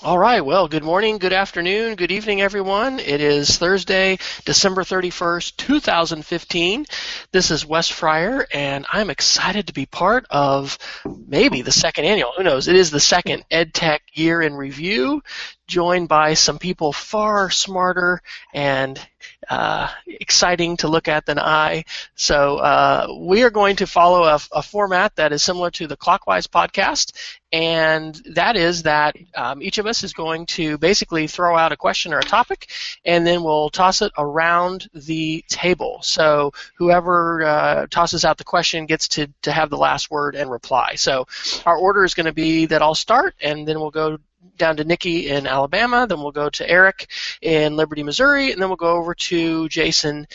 All right. Well, good morning, good afternoon, good evening, everyone. It is Thursday, December 31st, 2015. This is Wes Fryer, and I'm excited to be part of maybe the second annual. Who knows? It is the second EdTech Year in Review, joined by some people far smarter and exciting to look at than I. So we are going to follow a format that is similar to the Clockwise podcast, and that is that each of us is going to basically throw out a question or a topic, and then we'll toss it around the table. So whoever tosses out the question gets to have the last word and reply. So our order is going to be that I'll start, and then we'll go down to Nikki in Alabama, then we'll go to Eric in Liberty, Missouri, and then we'll go over to Jason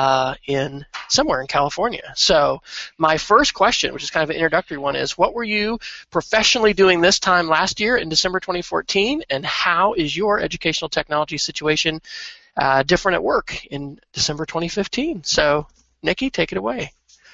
in somewhere in California. So my first question, which is kind of an introductory one, is what were you professionally doing this time last year in December 2014, and how is your educational technology situation different at work in December 2015? So Nikki, take it away.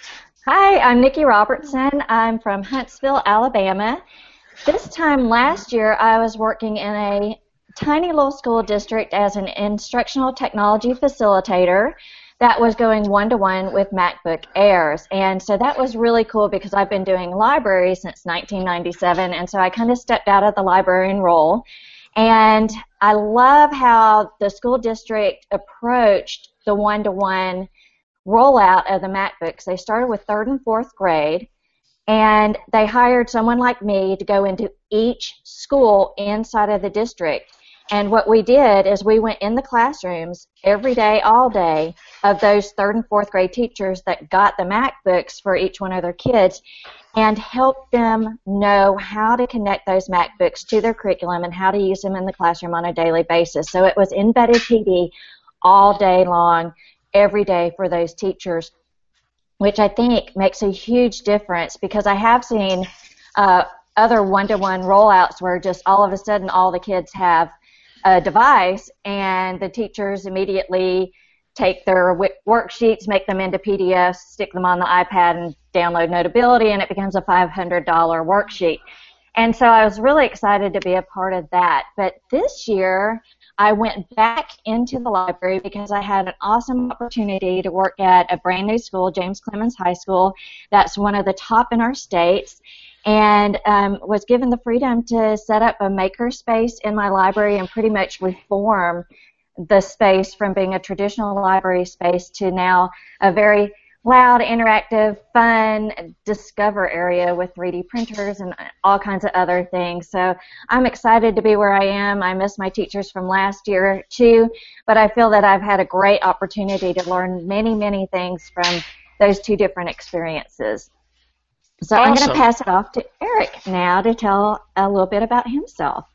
Hi, I'm Nikki Robertson. I'm from Huntsville, Alabama. This time last year, I was working in a tiny little school district as an instructional technology facilitator that was going one-to-one with MacBook Airs. And so that was really cool because I've been doing libraries since 1997, and so I kind of stepped out of the librarian role. And I love how the school district approached the one-to-one rollout of the MacBooks. They started with 3rd and 4th grade, and they hired someone like me to go into each school inside of the district. And what we did is we went in the classrooms every day, all day, of those 3rd and 4th grade teachers that got the MacBooks for each one of their kids and helped them know how to connect those MacBooks to their curriculum and how to use them in the classroom on a daily basis. So it was embedded PD all day long, every day for those teachers, which I think makes a huge difference because I have seen other one-to-one rollouts where just all of a sudden all the kids have a device and the teachers immediately take their worksheets, make them into PDFs, stick them on the iPad and download Notability, and it becomes a $500 worksheet. And so I was really excited to be a part of that. But this year, I went back into the library because I had an awesome opportunity to work at a brand new school, James Clemens High School. That's one of the top in our states, and was given the freedom to set up a maker space in my library and pretty much reform the space from being a traditional library space to now a very loud, interactive, fun, discover area with 3D printers and all kinds of other things. So I'm excited to be where I am. I miss my teachers from last year too, but I feel that I've had a great opportunity to learn many, many things from those two different experiences. So awesome. I'm going to pass it off to Eric now to tell a little bit about himself.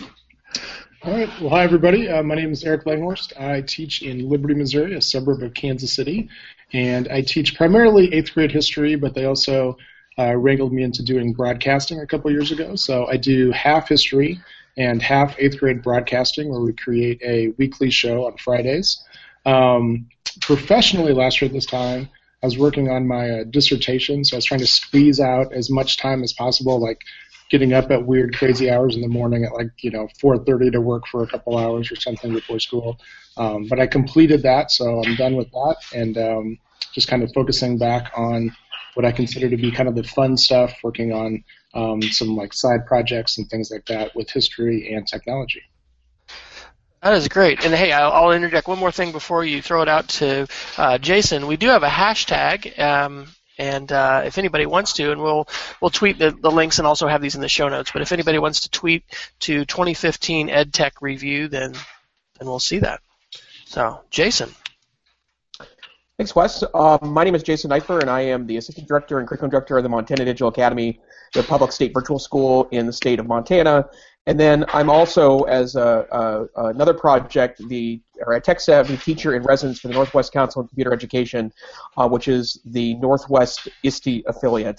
All right. Well, hi, everybody. My name is Eric Langhorst. I teach in Liberty, Missouri, a suburb of Kansas City, and I teach primarily 8th grade history, but they also wrangled me into doing broadcasting a couple years ago. So I do half history and half 8th grade broadcasting, where we create a weekly show on Fridays. Professionally, last year at this time, I was working on my dissertation, so I was trying to squeeze out as much time as possible, like getting up at weird, crazy hours in the morning at 4:30 to work for a couple hours or something before school. But I completed that, so I'm done with that, and just kind of focusing back on what I consider to be kind of the fun stuff, working on some side projects and things like that with history and technology. That is great. And hey, I'll interject one more thing before you throw it out to Jason. We do have a hashtag, and if anybody wants to, and we'll tweet the links and also have these in the show notes, but if anybody wants to tweet to 2015 EdTech Review, then we'll see that. So, Jason. Thanks, Wes. My name is Jason Neiffer, and I am the Assistant Director and Curriculum Director of the Montana Digital Academy, the public state virtual school in the state of Montana. And then I'm also, as another project, a tech-savvy teacher in residence for the Northwest Council on Computer Education, which is the Northwest ISTE affiliate.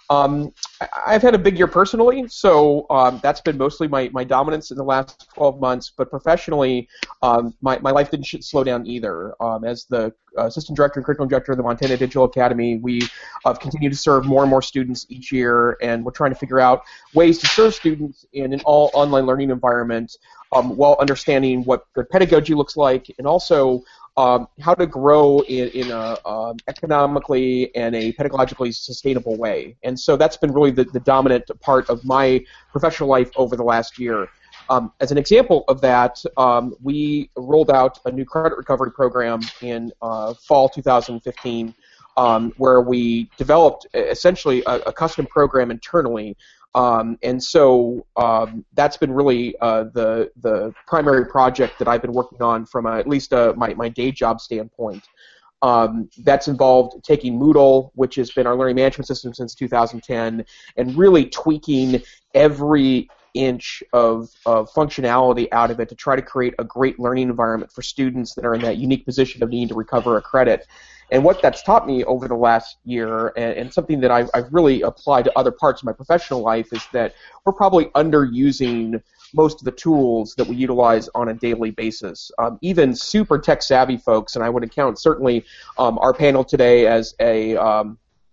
I've had a big year personally, so that's been mostly my dominance in the last 12 months, but professionally, my life didn't slow down either. As the assistant director and curriculum director of the Montana Digital Academy. We continue to serve more and more students each year, and we're trying to figure out ways to serve students in an all online learning environment while understanding what good pedagogy looks like, and also how to grow in a economically and a pedagogically sustainable way. And so that's been really the dominant part of my professional life over the last year. As an example of that, we rolled out a new credit recovery program in fall 2015 where we developed essentially a custom program internally. And so that's been really the primary project that I've been working on from at least my day job standpoint. That's involved taking Moodle, which has been our learning management system since 2010, and really tweaking every inch of functionality out of it to try to create a great learning environment for students that are in that unique position of needing to recover a credit. And what that's taught me over the last year, and something that I've really applied to other parts of my professional life, is that we're probably underusing most of the tools that we utilize on a daily basis. Even super tech-savvy folks, and I would account certainly our panel today as an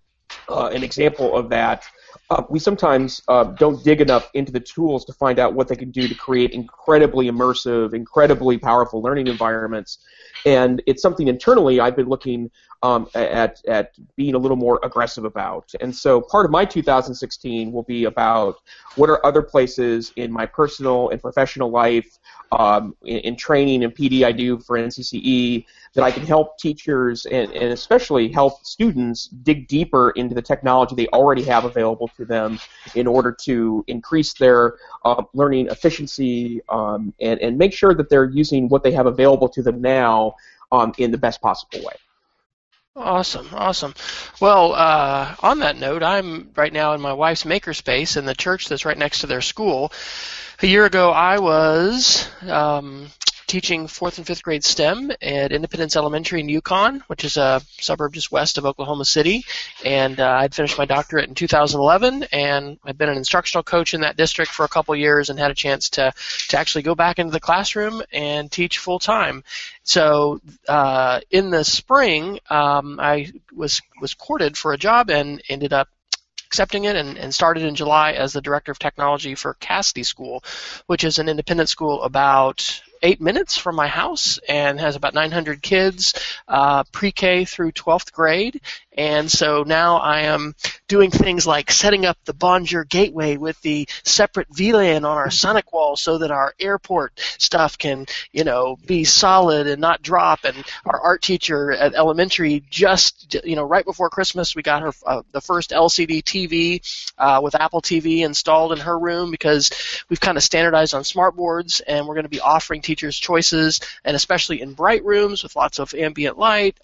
example of that, we sometimes don't dig enough into the tools to find out what they can do to create incredibly immersive, incredibly powerful learning environments. And it's something internally I've been looking at being a little more aggressive about. And so part of my 2016 will be about what are other places in my personal and professional life, in training and PD I do for NCCE, that I can help teachers and especially help students dig deeper into the technology they already have available to them in order to increase their learning efficiency and make sure that they're using what they have available to them now in the best possible way. Awesome, awesome. Well, on that note, I'm right now in my wife's makerspace in the church that's right next to their school. A year ago, I was teaching 4th and 5th grade STEM at Independence Elementary in Yukon, which is a suburb just west of Oklahoma City. And I'd finished my doctorate in 2011, and I've been an instructional coach in that district for a couple years and had a chance to actually go back into the classroom and teach full-time. So in the spring, I was courted for a job and ended up accepting it and started in July as the director of technology for Cassidy School, which is an independent school about 8 minutes from my house and has about 900 kids, pre-K through 12th grade. And so now I am doing things like setting up the Bonjour gateway with the separate VLAN on our Sonic wall so that our airport stuff can, be solid and not drop. And our art teacher at elementary just, right before Christmas, we got her the first LCD TV with Apple TV installed in her room because we've kind of standardized on smart boards, and we're going to be offering teachers choices, and especially in bright rooms with lots of ambient light,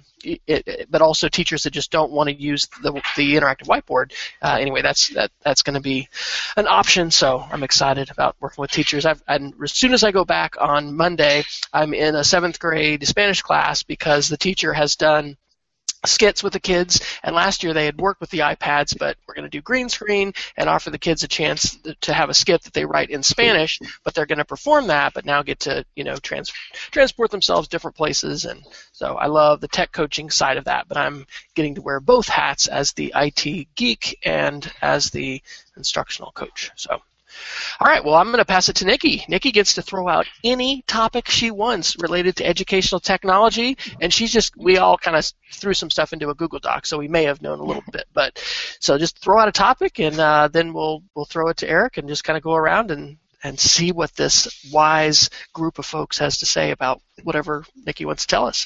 but also teachers that just don't want to use the interactive whiteboard. Anyway, that's going to be an option. So I'm excited about working with teachers. And as soon as I go back on Monday, I'm in a 7th grade Spanish class because the teacher has done skits with the kids, and last year they had worked with the iPads, but we're going to do green screen and offer the kids a chance to have a skit that they write in Spanish, but they're going to perform that, but now get to transport themselves different places. And so I love the tech coaching side of that, but I'm getting to wear both hats as the IT geek and as the instructional coach. So all right, well, I'm going to pass it to Nikki. Nikki gets to throw out any topic she wants related to educational technology, and we all kind of threw some stuff into a Google Doc, so we may have known a little bit. But so just throw out a topic, and then we'll throw it to Eric and just kind of go around and see what this wise group of folks has to say about whatever Nikki wants to tell us.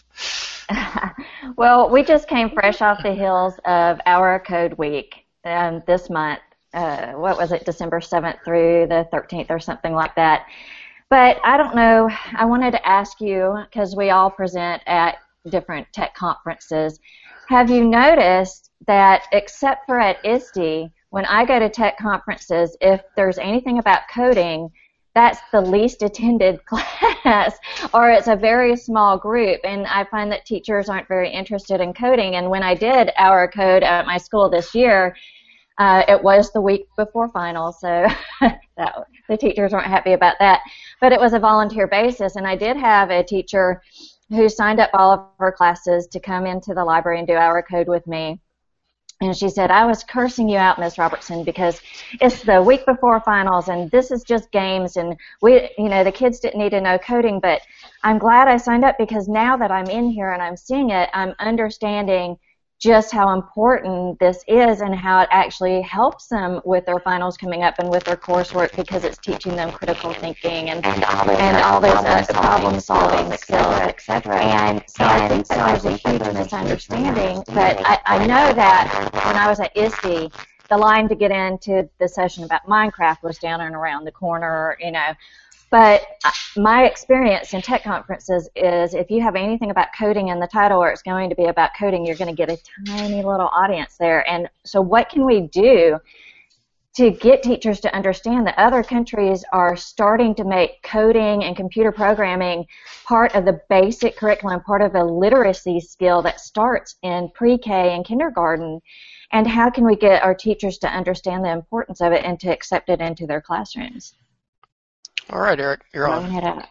Well, we just came fresh off the heels of Our Code Week this month. What was it, December 7th through the 13th or something like that. But I don't know, I wanted to ask you, because we all present at different tech conferences, have you noticed that except for at ISTE, when I go to tech conferences, if there's anything about coding, that's the least attended class, or it's a very small group, and I find that teachers aren't very interested in coding. And when I did Our Code at my school this year, it was the week before finals, so the teachers weren't happy about that. But it was a volunteer basis, and I did have a teacher who signed up all of her classes to come into the library and do our code with me. And she said, I was cursing you out, Miss Robertson, because it's the week before finals, and this is just games, and the kids didn't need to know coding, but I'm glad I signed up because now that I'm in here and I'm seeing it, I'm understanding just how important this is and how it actually helps them with their finals coming up and with their coursework because it's teaching them critical thinking and all those problem-solving skills, etc. And so I think that there's a huge misunderstanding, but I know that when I was at ISTE, the line to get into the session about Minecraft was down and around the corner, But my experience in tech conferences is if you have anything about coding in the title or it's going to be about coding, you're going to get a tiny little audience there. And so what can we do to get teachers to understand that other countries are starting to make coding and computer programming part of the basic curriculum, part of a literacy skill that starts in pre-K and kindergarten? And how can we get our teachers to understand the importance of it and to accept it into their classrooms? All right, Eric, you're on.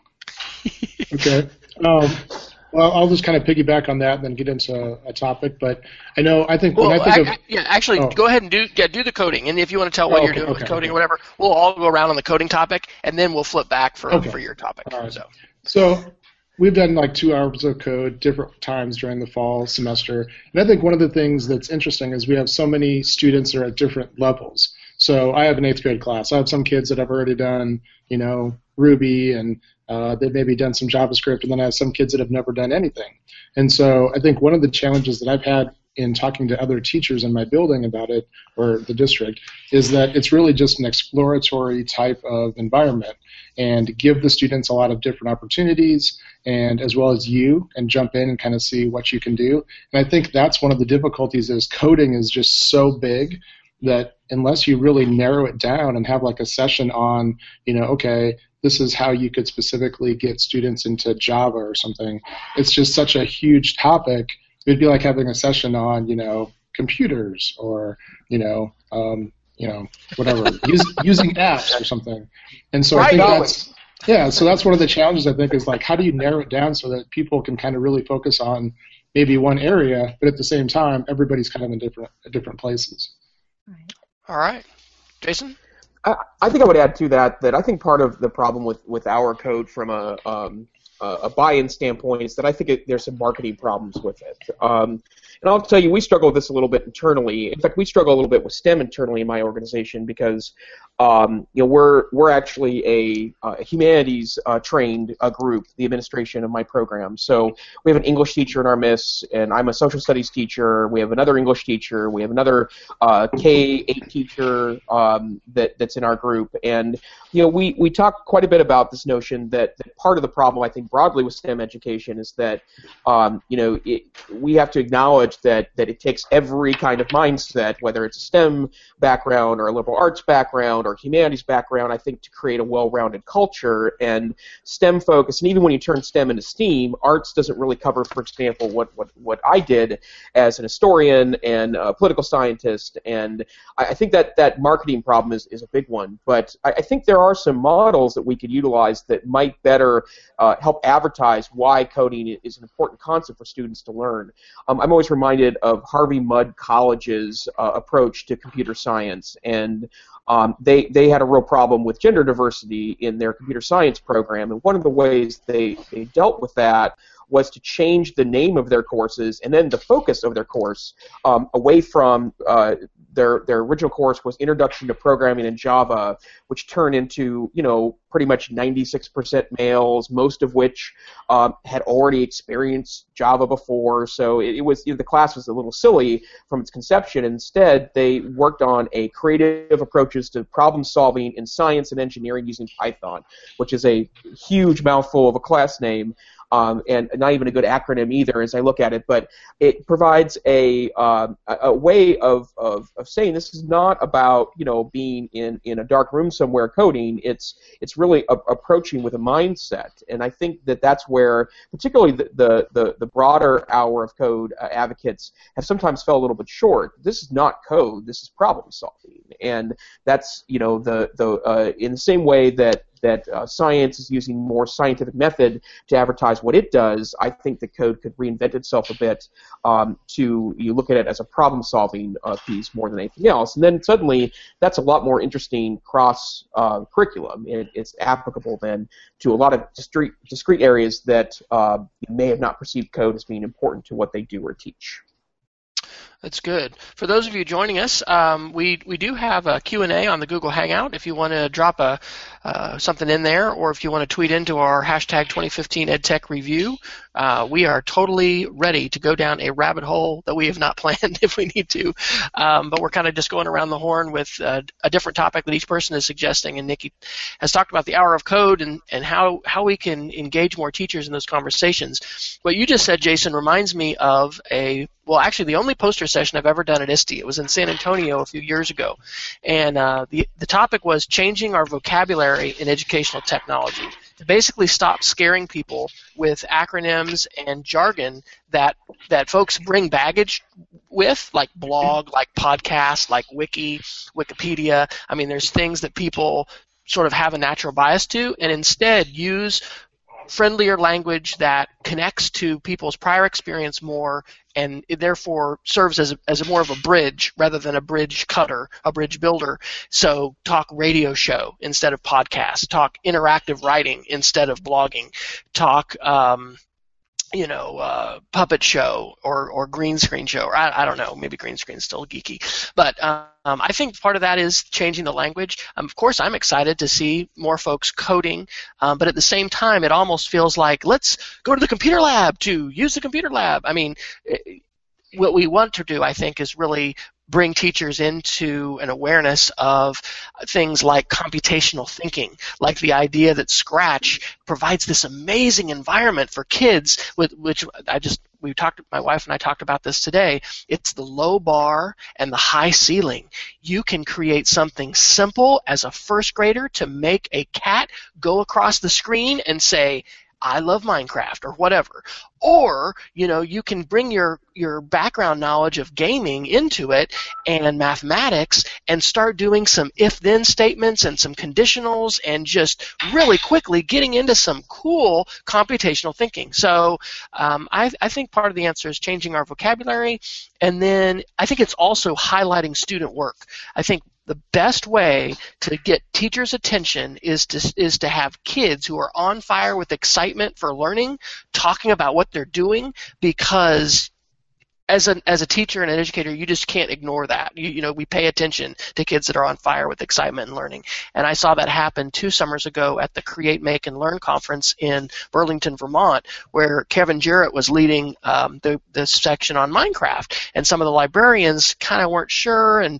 Okay. Well, I'll just kind of piggyback on that and then get into a topic. But go ahead and do the coding. And if you want to tell what you're doing with coding or whatever, we'll all go around on the coding topic, and then we'll flip back for your topic. All right. So we've done like 2 hours of code different times during the fall semester. And I think one of the things that's interesting is we have so many students that are at different levels. So I have an 8th grade class. I have some kids that have already done, Ruby, and they've maybe done some JavaScript, and then I have some kids that have never done anything. And so I think one of the challenges that I've had in talking to other teachers in my building about it, or the district, is that it's really just an exploratory type of environment and give the students a lot of different opportunities and as well as and jump in and kind of see what you can do. And I think that's one of the difficulties is coding is just so big that unless you really narrow it down and have like a session on, okay, this is how you could specifically get students into Java or something, it's just such a huge topic. It'd be like having a session on, computers or, whatever, using apps or something. And so I think so that's one of the challenges, I think, is like how do you narrow it down so that people can kind of really focus on maybe one area, but at the same time, everybody's kind of in different places. All right. Jason? I think I would add to that I think part of the problem with our code from a buy-in standpoint is that I think there's some marketing problems with it. And I'll tell you, we struggle with this a little bit internally. In fact, we struggle a little bit with STEM internally in my organization because we're actually a humanities trained group, the administration of my program. So we have an English teacher in our midst, and I'm a social studies teacher. We have another English teacher. We have another K-8 teacher that's in our group. And we talk quite a bit about this notion that part of the problem, I think, broadly with STEM education is that we have to acknowledge that it takes every kind of mindset, whether it's a STEM background or a liberal arts background or humanities background, I think, to create a well-rounded culture. And STEM focus, and even when you turn STEM into STEAM, arts doesn't really cover, for example, what I did as an historian and a political scientist. And I think that marketing problem is a big one. But I think there are some models that we could utilize that might better help advertise why coding is an important concept for students to learn. I'm always reminded of Harvey Mudd College's approach to computer science, and they had a real problem with gender diversity in their computer science program, and one of the ways they dealt with that was to change the name of their courses and then the focus of their course away from their original course was Introduction to Programming in Java, which turned into pretty much 96% males, most of which had already experienced Java before. So it was the class was a little silly from its conception. Instead, they worked on a creative approaches to problem solving in science and engineering using Python, which is a huge mouthful of a class name. And not even a good acronym either as I look at it, but it provides a way of saying this is not about being in a dark room somewhere coding. It's really approaching with a mindset, and I think that's where particularly the broader hour of code advocates have sometimes fell a little bit short. This is not code. This is problem solving, and that's in the same way that that science is using more scientific method to advertise what it does, I think the code could reinvent itself a bit you look at it as a problem-solving piece more than anything else. And then suddenly that's a lot more interesting cross-curriculum. It's applicable then to a lot of discrete areas that you may have not perceived code as being important to what they do or teach. That's good. For those of you joining us, we do have a Q&A on the Google Hangout. If you want to drop something in there, or if you want to tweet into our hashtag 2015 EdTech Review, we are totally ready to go down a rabbit hole that we have not planned if we need to. But we're kind of just going around the horn with a different topic that each person is suggesting. And Nikki has talked about the hour of code and how we can engage more teachers in those conversations. What you just said, Jason, reminds me of actually the only poster session I've ever done at ISTE. It was in San Antonio a few years ago. And the topic was changing our vocabulary in educational technology, to basically stop scaring people with acronyms and jargon that folks bring baggage with, like blog, like podcast, like Wikipedia. I mean, there's things that people sort of have a natural bias to, and instead use friendlier language that connects to people's prior experience more, and it therefore serves as a more of a bridge rather than a bridge cutter, a bridge builder. So talk radio show instead of podcast, talk interactive writing instead of blogging, talk puppet show or green screen show, or I don't know, maybe green screen's still geeky. But I think part of that is changing the language. Of course, I'm excited to see more folks coding, but at the same time, it almost feels like, let's go to the computer lab to use the computer lab. I mean, what we want to do, I think, is really bring teachers into an awareness of things like computational thinking, like the idea that Scratch provides this amazing environment for kids, my wife and I talked about this today. It's the low bar and the high ceiling. You can create something simple as a first grader to make a cat go across the screen and say, I love Minecraft, or whatever. Or, you can bring your background knowledge of gaming into it and mathematics and start doing some if-then statements and some conditionals and just really quickly getting into some cool computational thinking. So I think part of the answer is changing our vocabulary, and then I think it's also highlighting student work. I think the best way to get teachers' attention is to have kids who are on fire with excitement for learning, talking about what they're doing, because as a teacher and an educator, you just can't ignore that. We pay attention to kids that are on fire with excitement and learning. And I saw that happen 2 summers ago at the Create, Make, and Learn conference in Burlington, Vermont, where Kevin Jarrett was leading the section on Minecraft. And some of the librarians kind of weren't sure, and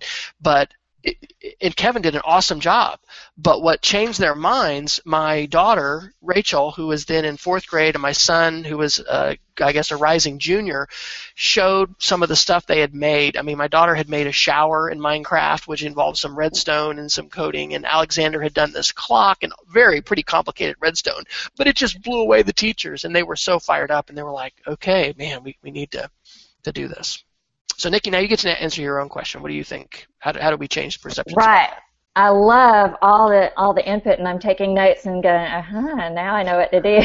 Kevin did an awesome job. But what changed their minds, my daughter, Rachel, who was then in 4th grade, and my son, who was, a rising junior, showed some of the stuff they had made. I mean, my daughter had made a shower in Minecraft, which involved some redstone and some coding, and Alexander had done this clock and pretty complicated redstone. But it just blew away the teachers, and they were so fired up, and they were like, okay, man, we need to do this. So, Nikki, now you get to answer your own question. What do you think? How do we change perceptions? Right. I love all the input, and I'm taking notes and going, now I know what to do.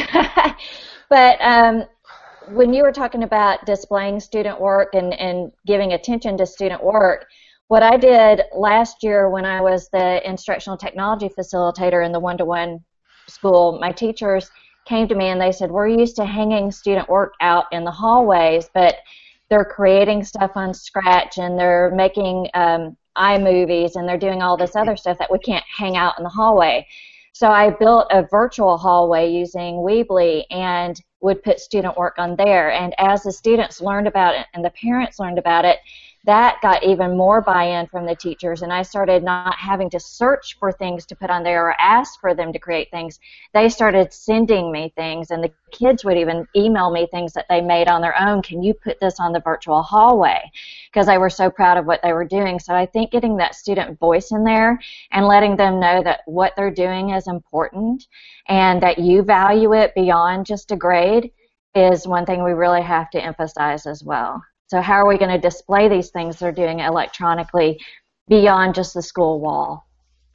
But when you were talking about displaying student work and giving attention to student work, what I did last year when I was the instructional technology facilitator in the one-to-one school, my teachers came to me and they said, we're used to hanging student work out in the hallways, but they're creating stuff on Scratch, and they're making iMovies, and they're doing all this other stuff that we can't hang out in the hallway. So I built a virtual hallway using Weebly and would put student work on there. And as the students learned about it and the parents learned about it, that got even more buy-in from the teachers, and I started not having to search for things to put on there or ask for them to create things. They started sending me things, and the kids would even email me things that they made on their own. Can you put this on the virtual hallway? Because they were so proud of what they were doing. So I think getting that student voice in there and letting them know that what they're doing is important and that you value it beyond just a grade is one thing we really have to emphasize as well. So how are we going to display these things they're doing electronically beyond just the school wall?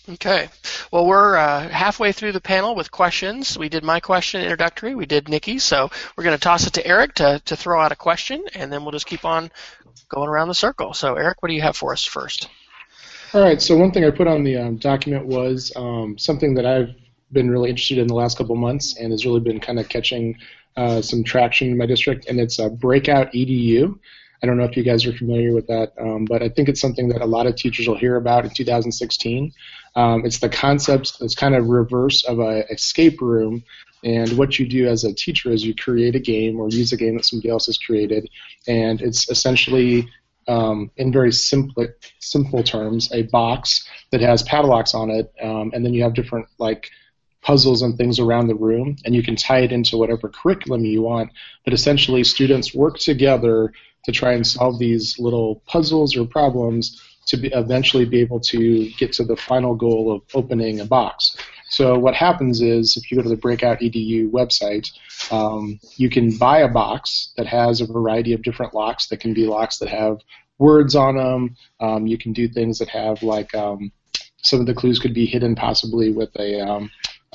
Okay. Well, we're halfway through the panel with questions. We did my question introductory. We did Nikki's. So we're going to toss it to Eric to throw out a question, and then we'll just keep on going around the circle. So, Eric, what do you have for us first? All right. So one thing I put on the document was something that I've been really interested in the last couple months and has really been kind of catching some traction in my district, and it's Breakout EDU. I don't know if you guys are familiar with that, but I think it's something that a lot of teachers will hear about in 2016. It's the concept that's kind of reverse of an escape room, and what you do as a teacher is you create a game or use a game that somebody else has created, and it's essentially, in very simple terms, a box that has padlocks on it, and then you have different puzzles and things around the room, and you can tie it into whatever curriculum you want, but essentially students work together to try and solve these little puzzles or problems to eventually be able to get to the final goal of opening a box. So what happens is, if you go to the Breakout EDU website, you can buy a box that has a variety of different locks. That can be locks that have words on them. You can do things that have some of the clues could be hidden possibly with a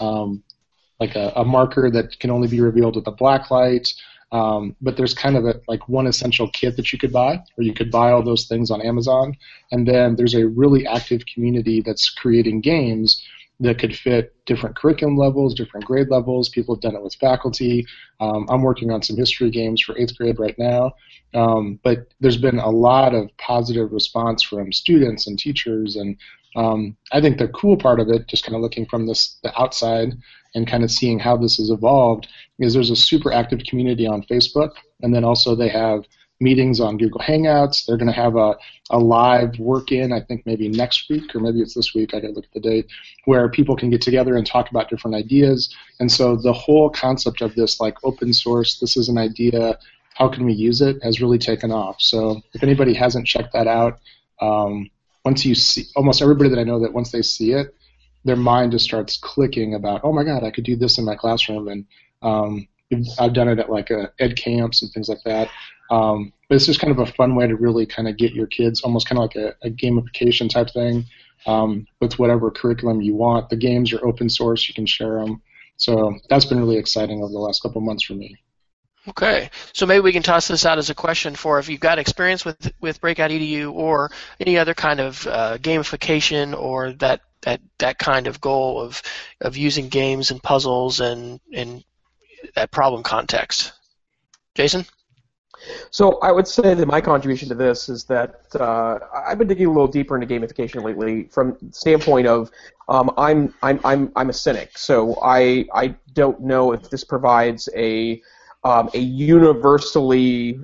marker that can only be revealed with a black light. But there's kind of one essential kit that you could buy, or you could buy all those things on Amazon. And then there's a really active community that's creating games that could fit different curriculum levels, different grade levels. People have done it with faculty. I'm working on some history games for 8th grade right now. But there's been a lot of positive response from students and teachers. And I think the cool part of it, just kind of looking from the outside and kind of seeing how this has evolved, is there's a super active community on Facebook, and then also they have meetings on Google Hangouts. They're going to have a live work-in, I think maybe next week, or maybe it's this week, I got to look at the date, where people can get together and talk about different ideas. And so the whole concept of this open source, this is an idea, how can we use it, has really taken off. So if anybody hasn't checked that out, once you see, almost everybody that I know that once they see it, their mind just starts clicking about, oh my God, I could do this in my classroom. And I've done it at ed camps and things like that. But it's just kind of a fun way to really kind of get your kids, almost kind of like a gamification type thing, with whatever curriculum you want. The games are open source, you can share them. So that's been really exciting over the last couple of months for me. Okay, so maybe we can toss this out as a question for if you've got experience with Breakout EDU or any other kind of gamification or that kind of goal of using games and puzzles and that problem context. Jason? So I would say that my contribution to this is that I've been digging a little deeper into gamification lately from the standpoint of I'm a cynic, so I don't know if this provides a universally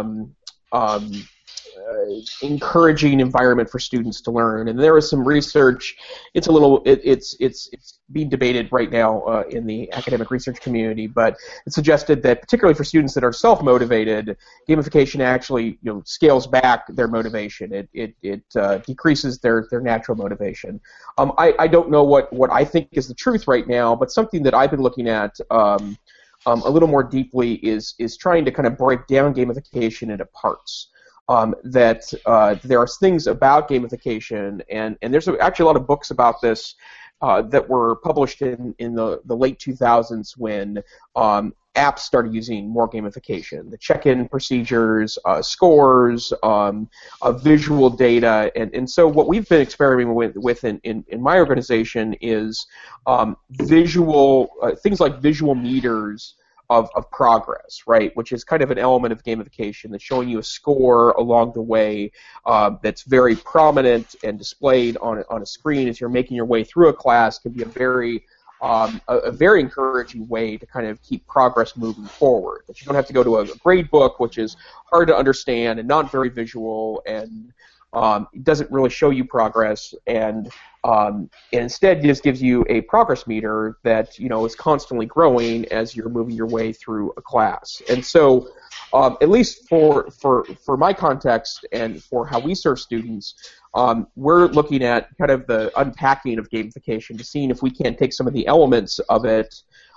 encouraging environment for students to learn. And there is some research. It's being debated right now in the academic research community, but it suggested that particularly for students that are self-motivated, gamification actually scales back their motivation. It decreases their natural motivation. I don't know what I think is the truth right now, but something that I've been looking at a little more deeply is trying to kind of break down gamification into parts. That there are things about gamification, and there's actually a lot of books about this that were published in the late 2000s when apps started using more gamification. The check-in procedures, scores, visual data, and so what we've been experimenting with in my organization is visual things like visual meters of progress, right, which is kind of an element of gamification that's showing you a score along the way that's very prominent and displayed on a screen as you're making your way through a class. Can be a very encouraging way to kind of keep progress moving forward. That you don't have to go to a grade book, which is hard to understand and not very visual, and it doesn't really show you progress, and instead just gives you a progress meter that is constantly growing as you're moving your way through a class. And so, at least for my context and for how we serve students, we're looking at kind of the unpacking of gamification to seeing if we can't take some of the elements of it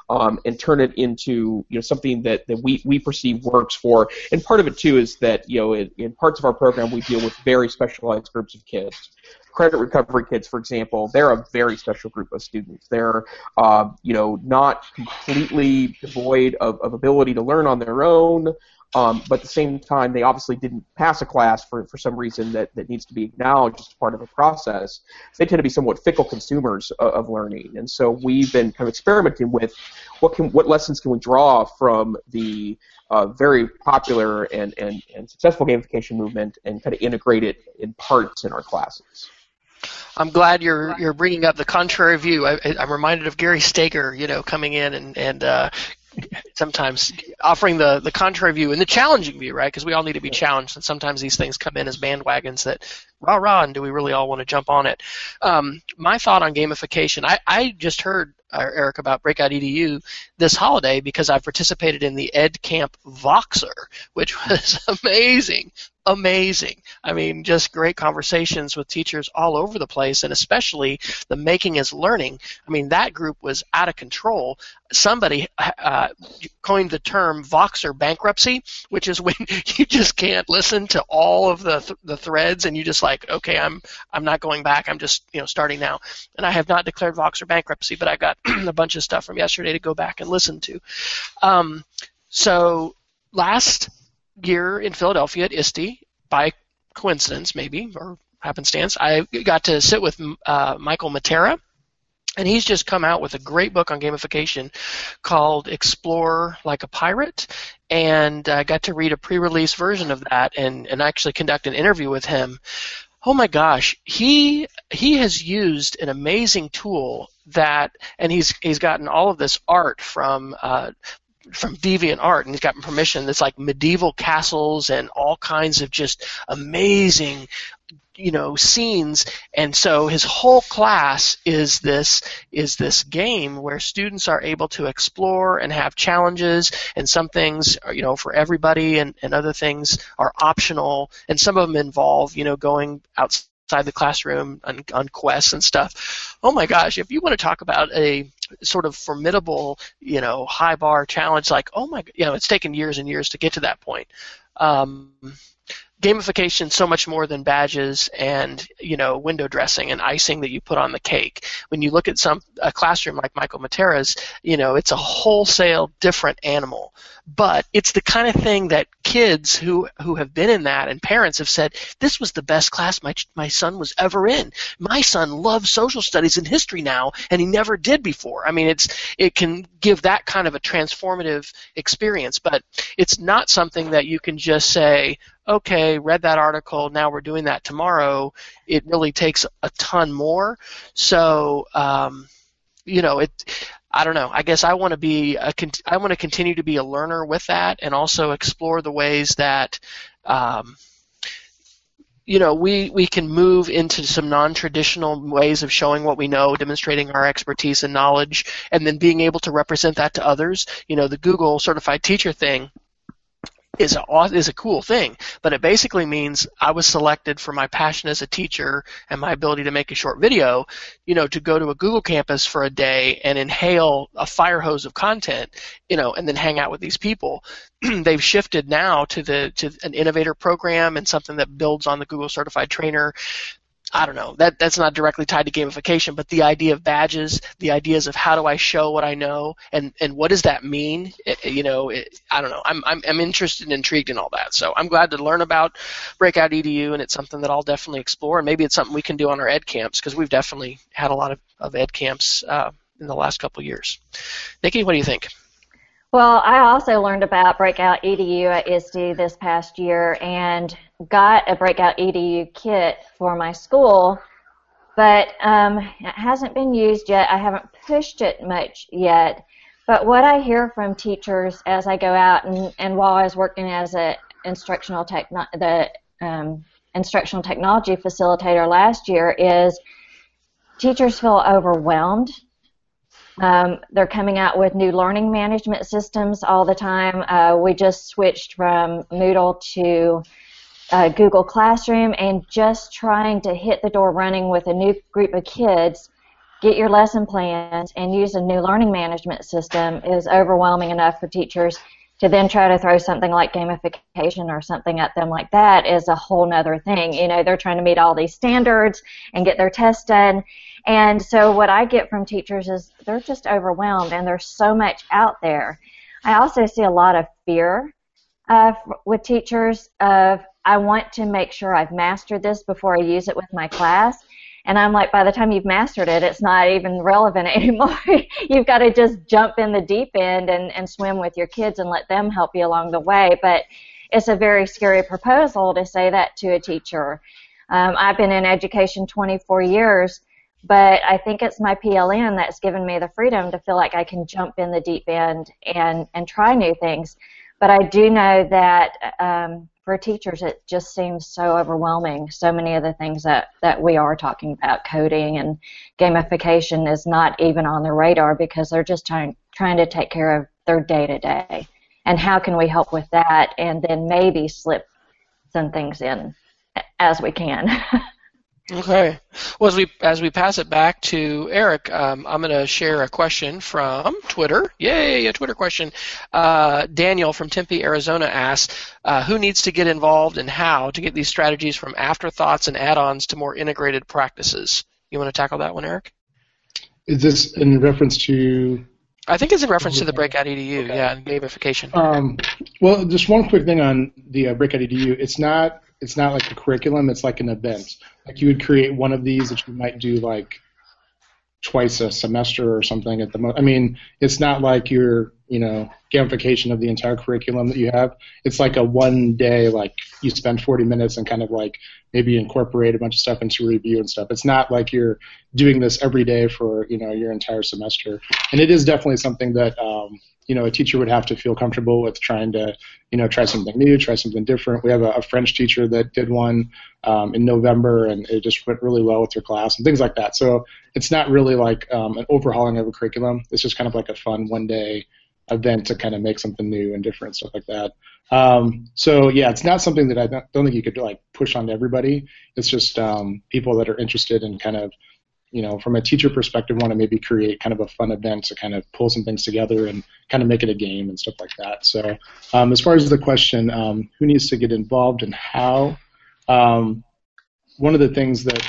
and turn it into something that we perceive works for. And part of it too is that in parts of our program we deal with very specialized groups of kids. Credit recovery kids, for example, they're a very special group of students. They're not completely devoid of ability to learn on their own. But at the same time, they obviously didn't pass a class for some reason that needs to be acknowledged as part of a process. They tend to be somewhat fickle consumers of learning, and so we've been kind of experimenting with what lessons can we draw from the very popular and successful gamification movement and kind of integrate it in parts in our classes. I'm glad you're bringing up the contrary view. I'm reminded of Gary Stager, coming in and sometimes offering the contrary view and the challenging view, right? Because we all need to be challenged, and sometimes these things come in as bandwagons that rah, and do we really all want to jump on it? My thought on gamification, I just heard, Eric, about Breakout EDU this holiday because I've participated in the Ed Camp Voxer, which was amazing. I mean, just great conversations with teachers all over the place, and especially the Making is Learning. I mean, that group was out of control. Somebody coined the term Voxer bankruptcy, which is when you just can't listen to all of the threads, and you just like, okay, I'm not going back. I'm just starting now. And I have not declared Voxer bankruptcy, but I got a bunch of stuff from yesterday to go back and listen to. So last year in Philadelphia at ISTE, by coincidence maybe, or happenstance, I got to sit with Michael Matera, and he's just come out with a great book on gamification called Explore Like a Pirate, and I got to read a pre-release version of that and actually conduct an interview with him. Oh my gosh, he has used an amazing tool that, and he's gotten all of this art from DeviantArt, and he's gotten permission. It's like medieval castles and all kinds of just amazing, scenes. And so his whole class is this game where students are able to explore and have challenges, and some things are, for everybody, and other things are optional, and some of them involve, going outside the classroom on quests and stuff. Oh my gosh, if you want to talk about a sort of formidable, high bar challenge, like, oh my, it's taken years and years to get to that point. Gamification so much more than badges and window dressing and icing that you put on the cake. When you look at a classroom like Michael Matera's, it's a wholesale different animal. But it's the kind of thing that kids who have been in that, and parents have said, this was the best class my son was ever in. My son loves social studies and history now, and he never did before. I mean, it can give that kind of a transformative experience, but it's not something that you can just say, okay, read that article, now we're doing that tomorrow. It really takes a ton more. So, I don't know. I guess I want to continue to be a learner with that, and also explore the ways that, we can move into some non-traditional ways of showing what we know, demonstrating our expertise and knowledge, and then being able to represent that to others. The Google Certified Teacher thing is a cool thing, but it basically means I was selected for my passion as a teacher and my ability to make a short video, to go to a Google campus for a day and inhale a fire hose of content, and then hang out with these people. They've shifted now to an innovator program and something that builds on the Google Certified Trainer. I don't know, that's not directly tied to gamification, but the idea of badges, the ideas of how do I show what I know, and what does that mean? I don't know. I'm interested and intrigued in all that. So I'm glad to learn about Breakout EDU, and it's something that I'll definitely explore. And maybe it's something we can do on our ed camps, because we've definitely had a lot of ed camps in the last couple of years. Nikki, what do you think? Well, I also learned about Breakout EDU at ISTE this past year and got a Breakout EDU kit for my school, but it hasn't been used yet. I haven't pushed it much yet. But what I hear from teachers as I go out and while I was working as an instructional technology facilitator last year is teachers feel overwhelmed. They're coming out with new learning management systems all the time. We just switched from Moodle to Google Classroom, and just trying to hit the door running with a new group of kids get your lesson plans, and use a new learning management system is overwhelming enough for teachers. To then try to throw something like gamification or something at them like that is a whole nother thing. You know, they're trying to meet all these standards and get their tests done. And so what I get from teachers is they're just overwhelmed, and there's so much out there. I also see a lot of fear with teachers of, I want to make sure I've mastered this before I use it with my class. And I'm like, by the time you've mastered it, it's not even relevant anymore. You've got to just jump in the deep end and swim with your kids and let them help you along the way. But it's a very scary proposal to say that to a teacher. I've been in education 24 years, but I think it's my PLN that's given me the freedom to feel like I can jump in the deep end and try new things. But I do know that for teachers, it just seems so overwhelming. So many of the things that we are talking about, coding and gamification, is not even on their radar because they're just trying to take care of their day-to-day. And how can we help with that, and then maybe slip some things in as we can. Okay. Well, as we pass it back to Eric, I'm going to share a question from Twitter. Yay, a Twitter question. Daniel from Tempe, Arizona asks, who needs to get involved and how to get these strategies from afterthoughts and add-ons to more integrated practices? You want to tackle that one, Eric? Is this in reference to... I think it's in reference to the Breakout EDU, okay. Yeah, and gamification. Well, just one quick thing on the Breakout EDU. It's not like a curriculum, it's like an event. Like you would create one of these that you might do like twice a semester or something at the most. I mean, it's not like your, gamification of the entire curriculum that you have. It's like a one day, like you spend 40 minutes and kind of like maybe incorporate a bunch of stuff into review and stuff. It's not like you're doing this every day for, your entire semester. And it is definitely something that, a teacher would have to feel comfortable with trying to, try something new, try something different. We have a French teacher that did one in November, and it just went really well with her class and things like that. So it's not really like an overhauling of a curriculum. It's just kind of like a fun one-day event to kind of make something new and different, stuff like that. So yeah, it's not something that I don't think you could like push on to everybody. It's just people that are interested in kind of, from a teacher perspective, want to maybe create kind of a fun event to kind of pull some things together and kind of make it a game and stuff like that. So as far as the question, who needs to get involved and how, one of the things that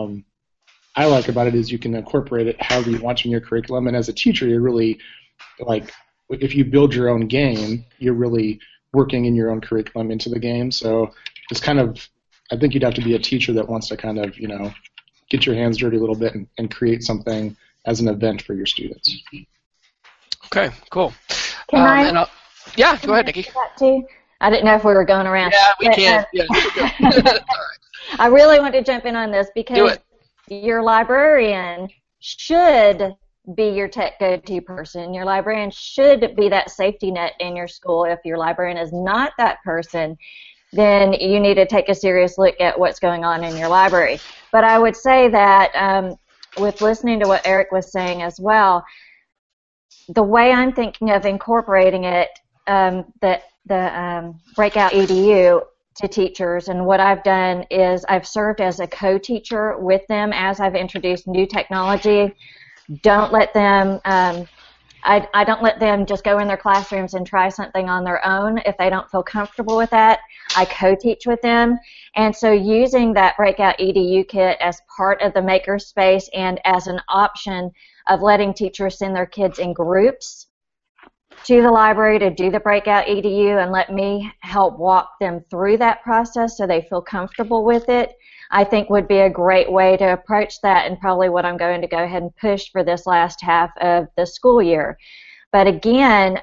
I like about it is you can incorporate it however you want in your curriculum. And as a teacher, you're really, like, if you build your own game, you're really working in your own curriculum into the game. So it's kind of, I think you'd have to be a teacher that wants to kind of, get your hands dirty a little bit and create something as an event for your students. Okay, cool. Can yeah, go ahead, Nikki. I didn't know if we were going around. Yeah, we can. Yeah, all right. I really want to jump in on this because your librarian should be your tech go-to person. Your librarian should be that safety net in your school. If your librarian is not that person, then you need to take a serious look at what's going on in your library. But I would say that with listening to what Eric was saying as well, the way I'm thinking of incorporating it, the Breakout EDU to teachers, and what I've done is I've served as a co-teacher with them as I've introduced new technology. Don't let them, I don't let them just go in their classrooms and try something on their own if they don't feel comfortable with that. I co-teach with them. And so using that Breakout EDU kit as part of the makerspace and as an option of letting teachers send their kids in groups to the library to do the Breakout EDU and let me help walk them through that process so they feel comfortable with it, I think would be a great way to approach that, and probably what I'm going to go ahead and push for this last half of the school year. But again,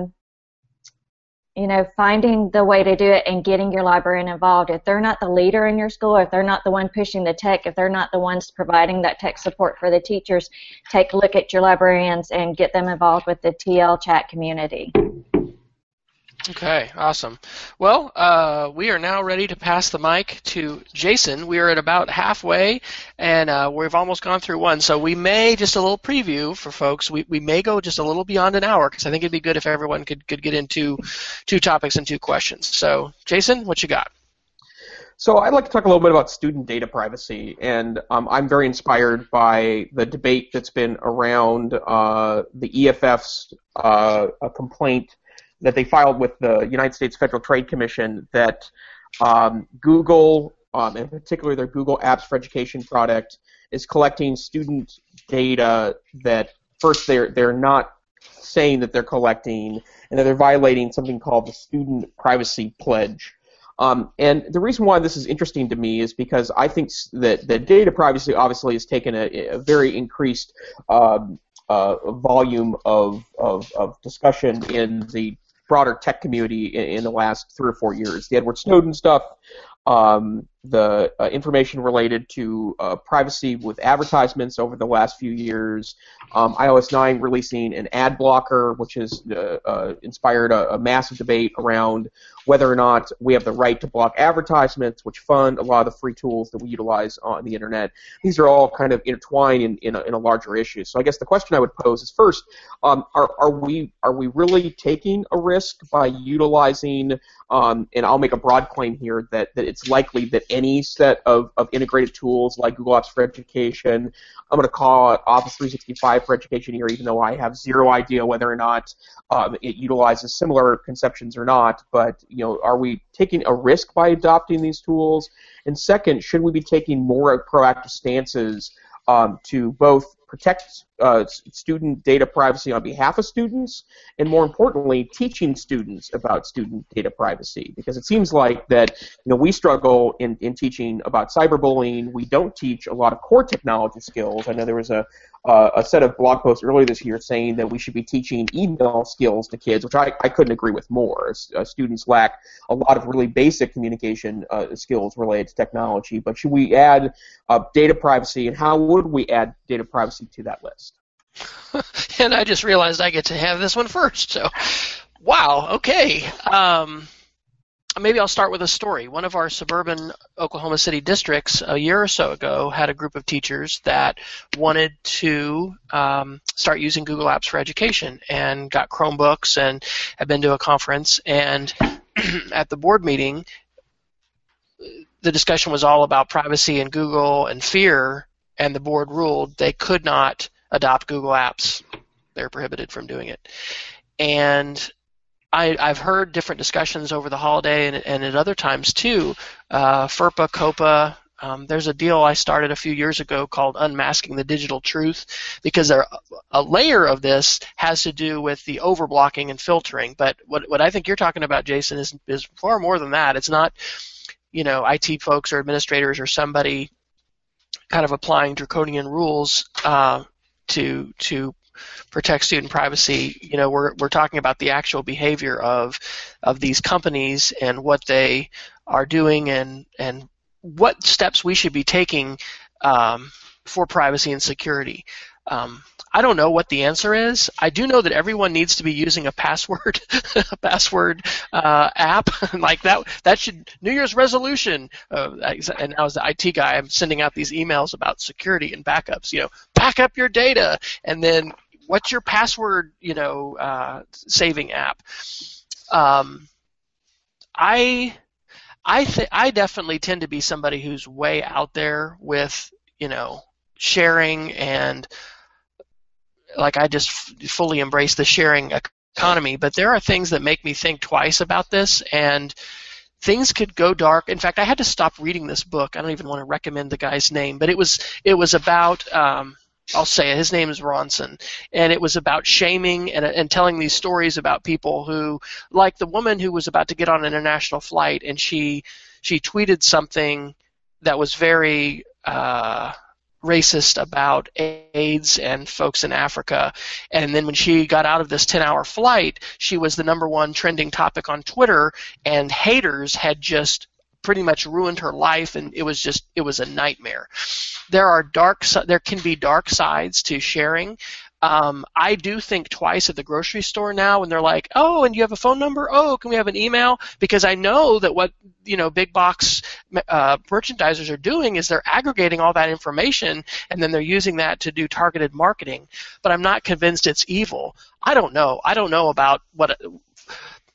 finding the way to do it and getting your librarian involved. If they're not the leader in your school, if they're not the one pushing the tech, if they're not the ones providing that tech support for the teachers, take a look at your librarians and get them involved with the TL chat community. Okay, awesome. Well, we are now ready to pass the mic to Jason. We are at about halfway, and we've almost gone through one. So we may, just a little preview for folks, we may go just a little beyond an hour, because I think it'd be good if everyone could get into two topics and two questions. So, Jason, what you got? So I'd like to talk a little bit about student data privacy, and I'm very inspired by the debate that's been around the EFF's a complaint that they filed with the United States Federal Trade Commission that Google, in particular their Google Apps for Education product, is collecting student data that first they're not saying that they're collecting, and that they're violating something called the Student Privacy Pledge. And the reason why this is interesting to me is because I think that data privacy obviously has taken a very increased volume of discussion in the broader tech community in the last 3 or 4 years. The Edward Snowden stuff, the information related to privacy with advertisements over the last few years, iOS 9 releasing an ad blocker, which has inspired a massive debate around whether or not we have the right to block advertisements, which fund a lot of the free tools that we utilize on the internet. These are all kind of intertwined in a larger issue. So I guess the question I would pose is, first, are we really taking a risk by utilizing, and I'll make a broad claim here that it's likely that any set of integrated tools like Google Apps for Education, I'm going to call it Office 365 for Education here, even though I have zero idea whether or not it utilizes similar conceptions or not, but are we taking a risk by adopting these tools? And second, should we be taking more proactive stances to both protect student data privacy on behalf of students, and more importantly, teaching students about student data privacy? Because it seems like that we struggle in teaching about cyberbullying. We don't teach a lot of core technology skills. I know there was a set of blog posts earlier this year saying that we should be teaching email skills to kids, which I couldn't agree with more. Students lack a lot of really basic communication skills related to technology. But should we add data privacy, and how would we add data privacy to that list? And I just realized I get to have this one first. So, wow, okay. Maybe I'll start with a story. One of our suburban Oklahoma City districts a year or so ago had a group of teachers that wanted to start using Google Apps for Education, and got Chromebooks and had been to a conference. And at the board meeting, the discussion was all about privacy and Google and fear, and the board ruled they could not adopt Google Apps. They're prohibited from doing it. And I've heard different discussions over the holiday and at other times too. FERPA, COPA, there's a deal I started a few years ago called Unmasking the Digital Truth, because a layer of this has to do with the overblocking and filtering. But what I think you're talking about, Jason, is far more than that. It's not, IT folks or administrators or somebody kind of applying draconian rules to protect student privacy. We're talking about the actual behavior of these companies and what they are doing, and what steps we should be taking for privacy and security. I don't know what the answer is. I do know that everyone needs to be using a password app like that. That should New Year's resolution. And I was the IT guy. I'm sending out these emails about security and backups. Back up your data, and then what's your password? Saving app. I definitely tend to be somebody who's way out there with sharing, and I just fully embrace the sharing economy. But there are things that make me think twice about this, and things could go dark. In fact, I had to stop reading this book. I don't even want to recommend the guy's name, but it was about I'll say it, his name is Ronson, and it was about shaming and telling these stories about people who, like the woman who was about to get on an international flight, and she tweeted something that was very racist about AIDS and folks in Africa. And then when she got out of this 10-hour flight, she was the #1 trending topic on Twitter, and haters had just pretty much ruined her life, and it was a nightmare. There can be dark sides to sharing. I do think twice at the grocery store now when they're like, oh, and you have a phone number? Oh, can we have an email? Because I know that what big box merchandisers are doing is they're aggregating all that information, and then they're using that to do targeted marketing. But I'm not convinced it's evil. I don't know. I don't know about what.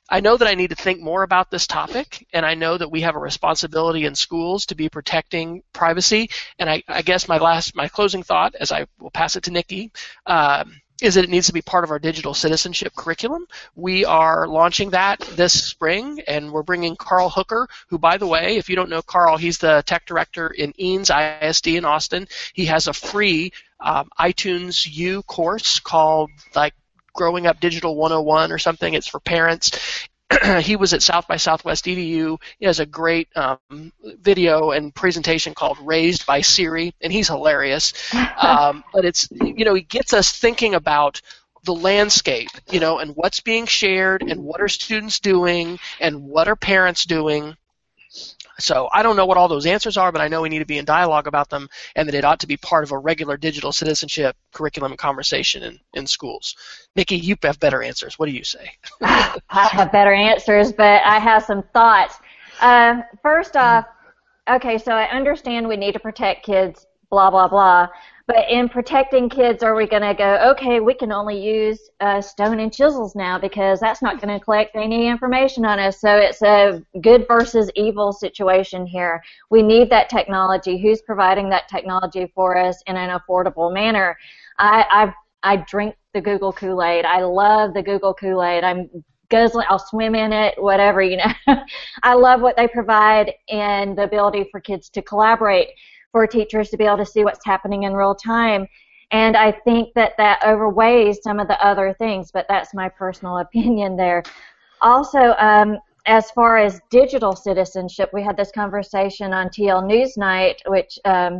I know that I need to think more about this topic, and I know that we have a responsibility in schools to be protecting privacy. And I guess my closing thought, as I will pass it to Nikki, is that it needs to be part of our digital citizenship curriculum. We are launching that this spring, and we're bringing Carl Hooker, who, by the way, if you don't know Carl, he's the tech director in Eanes ISD in Austin. He has a free iTunes U course called like Growing Up Digital 101 or something. It's for parents. He was at South by Southwest EDU. He has a great video and presentation called Raised by Siri, and he's hilarious. But it's, he gets us thinking about the landscape, and what's being shared, and what are students doing, and what are parents doing. So I don't know what all those answers are, but I know we need to be in dialogue about them, and that it ought to be part of a regular digital citizenship curriculum and conversation in schools. Nikki, you have better answers. What do you say? I have better answers, but I have some thoughts. First off, okay, so I understand we need to protect kids, blah, blah, blah. But in protecting kids, are we going to go, okay, we can only use stone and chisels now because that's not going to collect any information on us. So it's a good versus evil situation here. We need that technology. Who's providing that technology for us in an affordable manner? I drink the Google Kool-Aid. I love the Google Kool-Aid. I'm guzzling, I'll swim in it, whatever, I love what they provide and the ability for kids to collaborate, for teachers to be able to see what's happening in real time. And I think that overweighs some of the other things, but that's my personal opinion there. Also, as far as digital citizenship, we had this conversation on TL Newsnight, which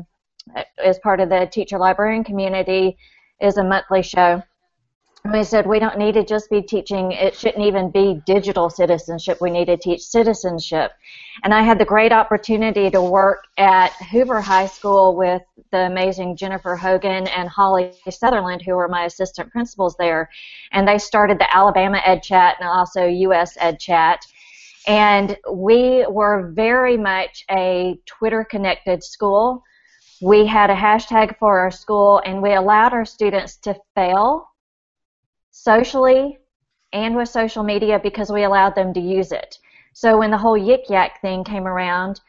is part of the teacher librarian community, is a monthly show. And we said we don't need to just be teaching, it shouldn't even be digital citizenship, we need to teach citizenship. And I had the great opportunity to work at Hoover High School with the amazing Jennifer Hogan and Holly Sutherland, who were my assistant principals there. And they started the Alabama Ed Chat and also US Ed Chat. And we were very much a Twitter-connected school. We had a hashtag for our school, and we allowed our students to fail socially and with social media because we allowed them to use it. So when the whole Yik Yak thing came around,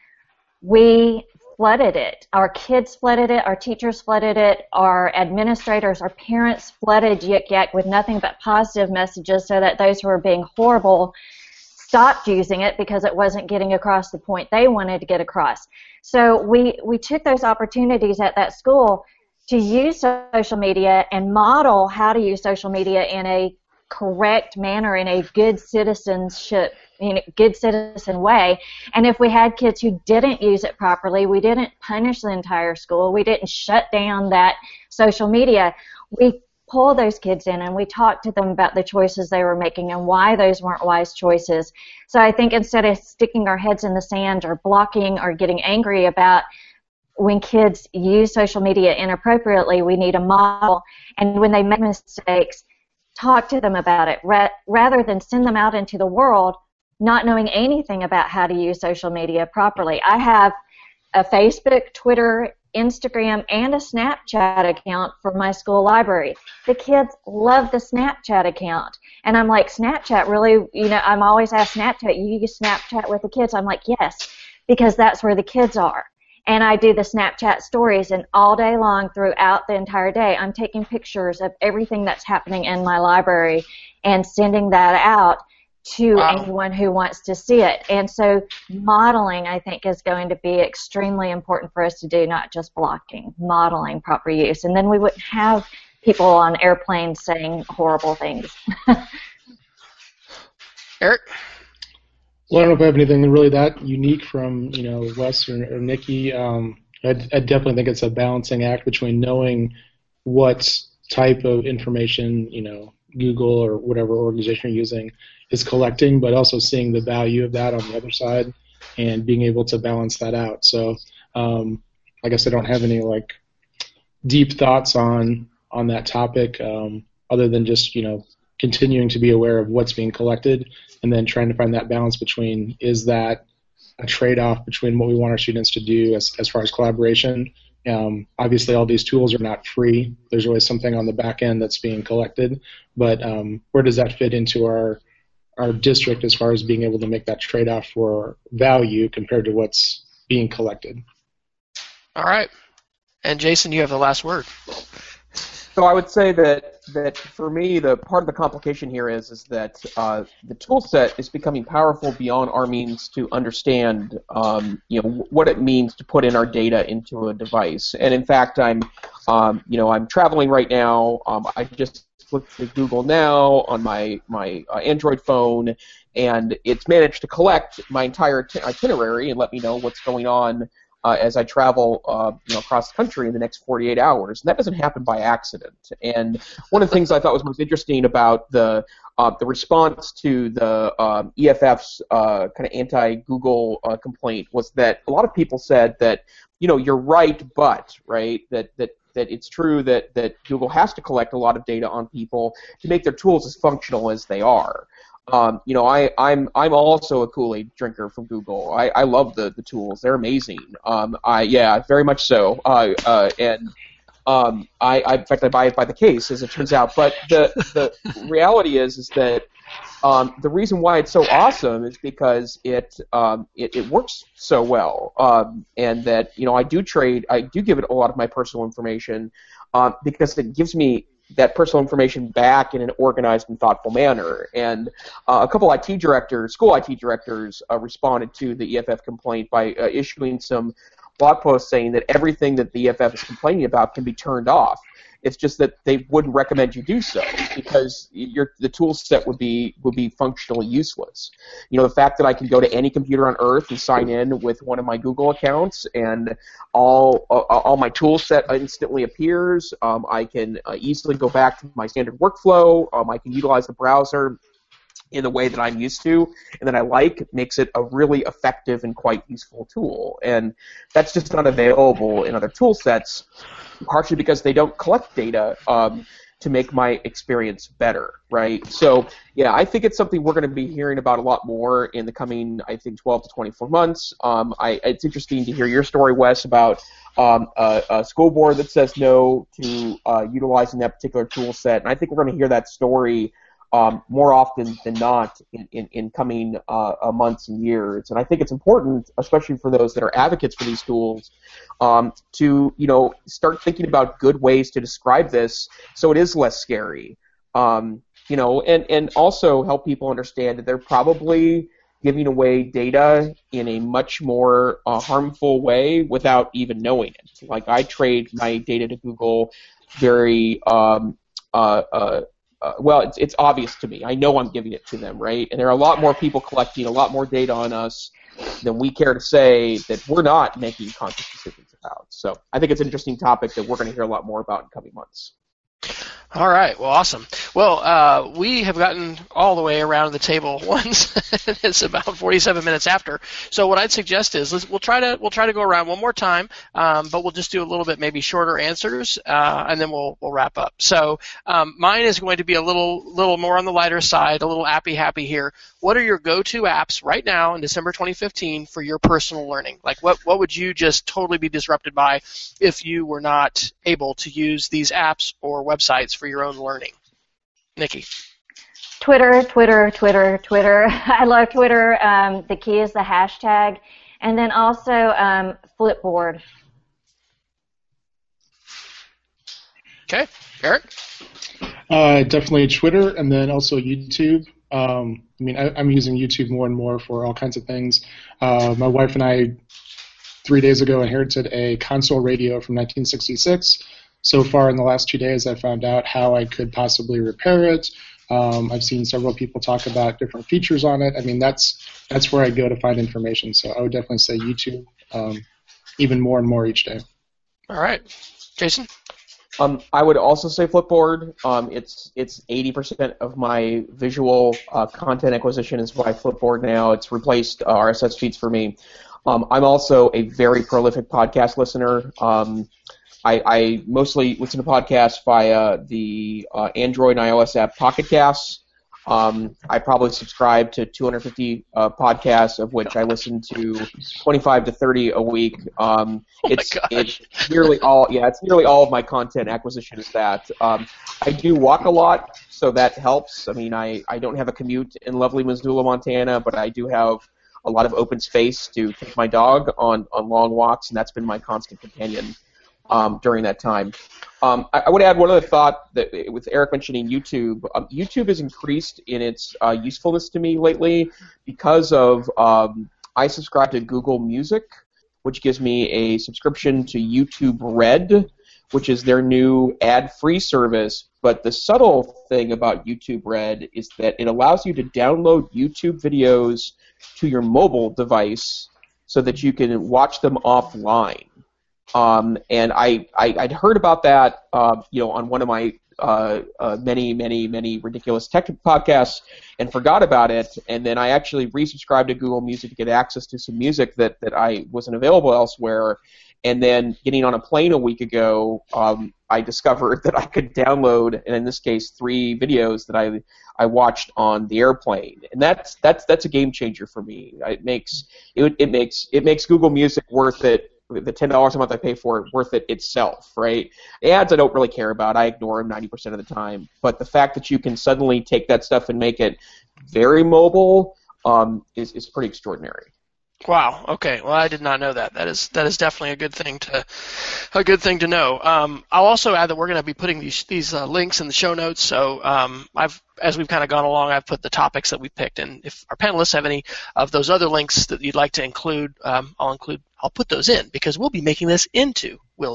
we flooded it. Our kids flooded it, our teachers flooded it, our administrators, our parents flooded Yik Yak with nothing but positive messages so that those who were being horrible stopped using it because it wasn't getting across the point they wanted to get across. So we took those opportunities at that school to use social media and model how to use social media in a correct manner, in a good citizenship, in a good citizen way. And if we had kids who didn't use it properly, we didn't punish the entire school, we didn't shut down that social media. We pulled those kids in and we talked to them about the choices they were making and why those weren't wise choices. So I think instead of sticking our heads in the sand or blocking or getting angry about when kids use social media inappropriately, we need a model, and when they make mistakes, talk to them about it rather than send them out into the world not knowing anything about how to use social media properly. I have a Facebook, Twitter, Instagram, and a Snapchat account for my school library. The kids love the Snapchat account. And I'm like, Snapchat, really? I'm always asked, Snapchat, you use Snapchat with the kids? I'm like, yes, because that's where the kids are. And I do the Snapchat stories, and all day long throughout the entire day, I'm taking pictures of everything that's happening in my library and sending that out to anyone who wants to see it. And so modeling, I think, is going to be extremely important for us to do, not just blocking, modeling proper use. And then we wouldn't have people on airplanes saying horrible things. Eric? Well, I don't know if I have anything really that unique from, Wes or Nikki. I definitely think it's a balancing act between knowing what type of information, Google or whatever organization you're using is collecting, but also seeing the value of that on the other side and being able to balance that out. So I guess I don't have any deep thoughts on that topic other than just, continuing to be aware of what's being collected and then trying to find that balance between, is that a trade-off between what we want our students to do as far as collaboration. Obviously, all these tools are not free. There's always something on the back end that's being collected, but where does that fit into our our district as far as being able to make that trade-off for value compared to what's being collected. All right. And Jason, you have the last word. So I would say that for me, the part of the complication here is that the tool set is becoming powerful beyond our means to understand, what it means to put in our data into a device. And in fact, I'm traveling right now. I just looked at Google Now on my Android phone, and it's managed to collect my entire itinerary and let me know what's going on as I travel, across the country in the next 48 hours. And that doesn't happen by accident. And one of the things I thought was most interesting about the response to the EFF's kind of anti-Google complaint was that a lot of people said that, you're right, but, right, that it's true that Google has to collect a lot of data on people to make their tools as functional as they are. I'm also a Kool-Aid drinker from Google. I love the tools; they're amazing. Very much so. In fact, I buy it by the case, as it turns out. But the reality is that the reason why it's so awesome is because it works so well, and that I do give it a lot of my personal information because it gives me that personal information back in an organized and thoughtful manner. And a couple school IT directors responded to the EFF complaint by issuing some blog posts saying that everything that the EFF is complaining about can be turned off. It's just that they wouldn't recommend you do so because the tool set would be functionally useless. The fact that I can go to any computer on Earth and sign in with one of my Google accounts and all my tool set instantly appears. I can easily go back to my standard workflow. I can utilize the browser in the way that I'm used to and that I like, makes it a really effective and quite useful tool. And that's just not available in other tool sets, partially because they don't collect data to make my experience better, right? So, yeah, I think it's something we're going to be hearing about a lot more in the coming, 12 to 24 months. It's interesting to hear your story, Wes, about a school board that says no to utilizing that particular tool set. And I think we're going to hear that story more often than not in coming months and years. And I think it's important, especially for those that are advocates for these tools, to start thinking about good ways to describe this so it is less scary. And also help people understand that they're probably giving away data in a much more harmful way without even knowing it. Like I trade my data to Google very it's obvious to me. I know I'm giving it to them, right? And there are a lot more people collecting a lot more data on us than we care to say that we're not making conscious decisions about. So I think it's an interesting topic that we're going to hear a lot more about in coming months. All right. Well, awesome. Well, we have gotten all the way around the table once. It's about 47 minutes after. So what I'd suggest is we'll try to go around one more time, but we'll just do a little bit maybe shorter answers, and then we'll wrap up. So mine is going to be a little more on the lighter side, a little happy here. What are your go-to apps right now in December 2015 for your personal learning? Like what would you just totally be disrupted by if you were not able to use these apps or websites for your own learning? Nikki. Twitter. I love Twitter. The key is the hashtag. And then also Flipboard. Okay. Eric? Definitely Twitter and then also YouTube. I'm using YouTube more and more for all kinds of things. My wife and I 3 days ago inherited a console radio from 1966. So far in the last 2 days, I found out how I could possibly repair it. I've seen several people talk about different features on it. I mean, that's where I go to find information. So I would definitely say YouTube, even more and more each day. All right. Jason? I would also say Flipboard. It's 80% of my visual content acquisition is by Flipboard now. It's replaced RSS feeds for me. I'm also a very prolific podcast listener. I mostly listen to podcasts via the Android and iOS app Pocket Casts. I probably subscribe to 250 podcasts, of which I listen to 25 to 30 a week. It's nearly all. Yeah, it's nearly all of my content acquisition is that. I do walk a lot, so that helps. I mean, I don't have a commute in lovely Missoula, Montana, but I do have a lot of open space to take my dog on long walks, and that's been my constant companion during that time. I would add one other thought that with Eric mentioning YouTube. YouTube has increased in its usefulness to me lately because of I subscribe to Google Music, which gives me a subscription to YouTube Red, which is their new ad-free service. But the subtle thing about YouTube Red is that it allows you to download YouTube videos to your mobile device so that you can watch them offline. And I'd heard about that, on one of my many ridiculous tech podcasts and forgot about it. And then I actually resubscribed to Google Music to get access to some music that I wasn't available elsewhere. And then getting on a plane a week ago, I discovered that I could download, and in this case, 3 videos that I watched on the airplane, and that's a game changer for me. It makes Google Music worth it. The $10 a month I pay for it, worth it itself, right? The ads I don't really care about. I ignore them 90% of the time. But the fact that you can suddenly take that stuff and make it very mobile is pretty extraordinary. Wow. Okay. Well, I did not know that. That is definitely a good thing to know. I'll also add that we're going to be putting these links in the show notes. So as we've kind of gone along, I've put the topics that we picked, and if our panelists have any of those other links that you'd like to include, I'll put those in, because we'll be making this into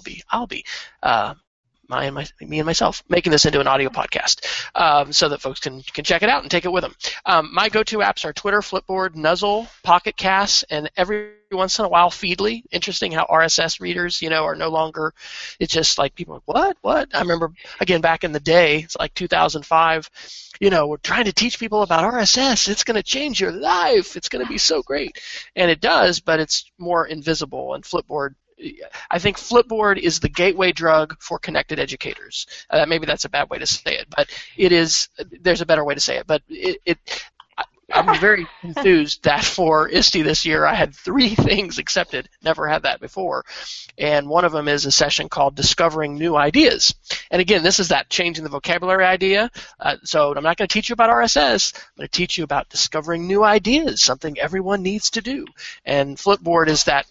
me and myself making this into an audio podcast, so that folks can check it out and take it with them. My go-to apps are Twitter, Flipboard, Nuzzle, Pocket Casts, and every once in a while Feedly. Interesting how RSS readers, are no longer. It's just like people are like, what? I remember again back in the day, it's like 2005. We're trying to teach people about RSS. It's going to change your life. It's going to be so great, and it does, but it's more invisible. And Flipboard. I think Flipboard is the gateway drug for connected educators. Maybe that's a bad way to say it, but it is. There's a better way to say it. But I'm very enthused that for ISTE this year I had 3 things accepted. Never had that before. And one of them is a session called Discovering New Ideas. And again, this is that changing the vocabulary idea. So I'm not going to teach you about RSS. I'm going to teach you about discovering new ideas, something everyone needs to do. And Flipboard is that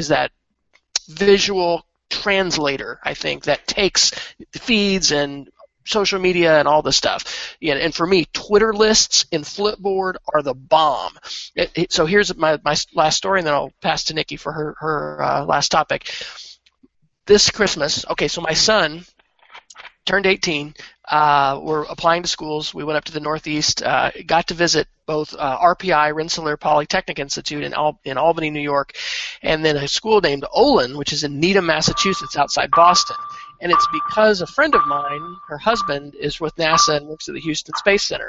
visual translator, I think, that takes feeds and social media and all this stuff. And for me, Twitter lists in Flipboard are the bomb. So here's my last story, and then I'll pass to Nikki for her last topic. This Christmas, so my son turned 18. We're applying to schools. We went up to the Northeast, got to visit both RPI, Rensselaer Polytechnic Institute in Albany, New York, and then a school named Olin, which is in Needham, Massachusetts, outside Boston. And it's because a friend of mine, her husband, is with NASA and works at the Houston Space Center.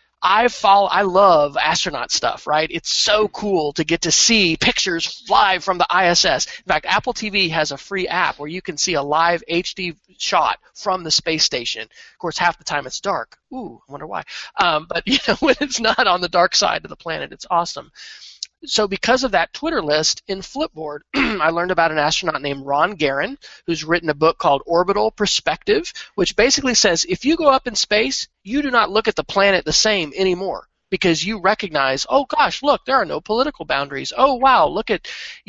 I love astronaut stuff, right? It's so cool to get to see pictures live from the ISS. In fact, Apple TV has a free app where you can see a live HD shot from the space station. Of course, half the time it's dark. Ooh, I wonder why. But when it's not on the dark side of the planet, it's awesome. So because of that Twitter list in Flipboard, I learned about an astronaut named Ron Garan, who's written a book called Orbital Perspective, which basically says if you go up in space, you do not look at the planet the same anymore, because you recognize, oh gosh, look, there are no political boundaries. Oh wow, look at,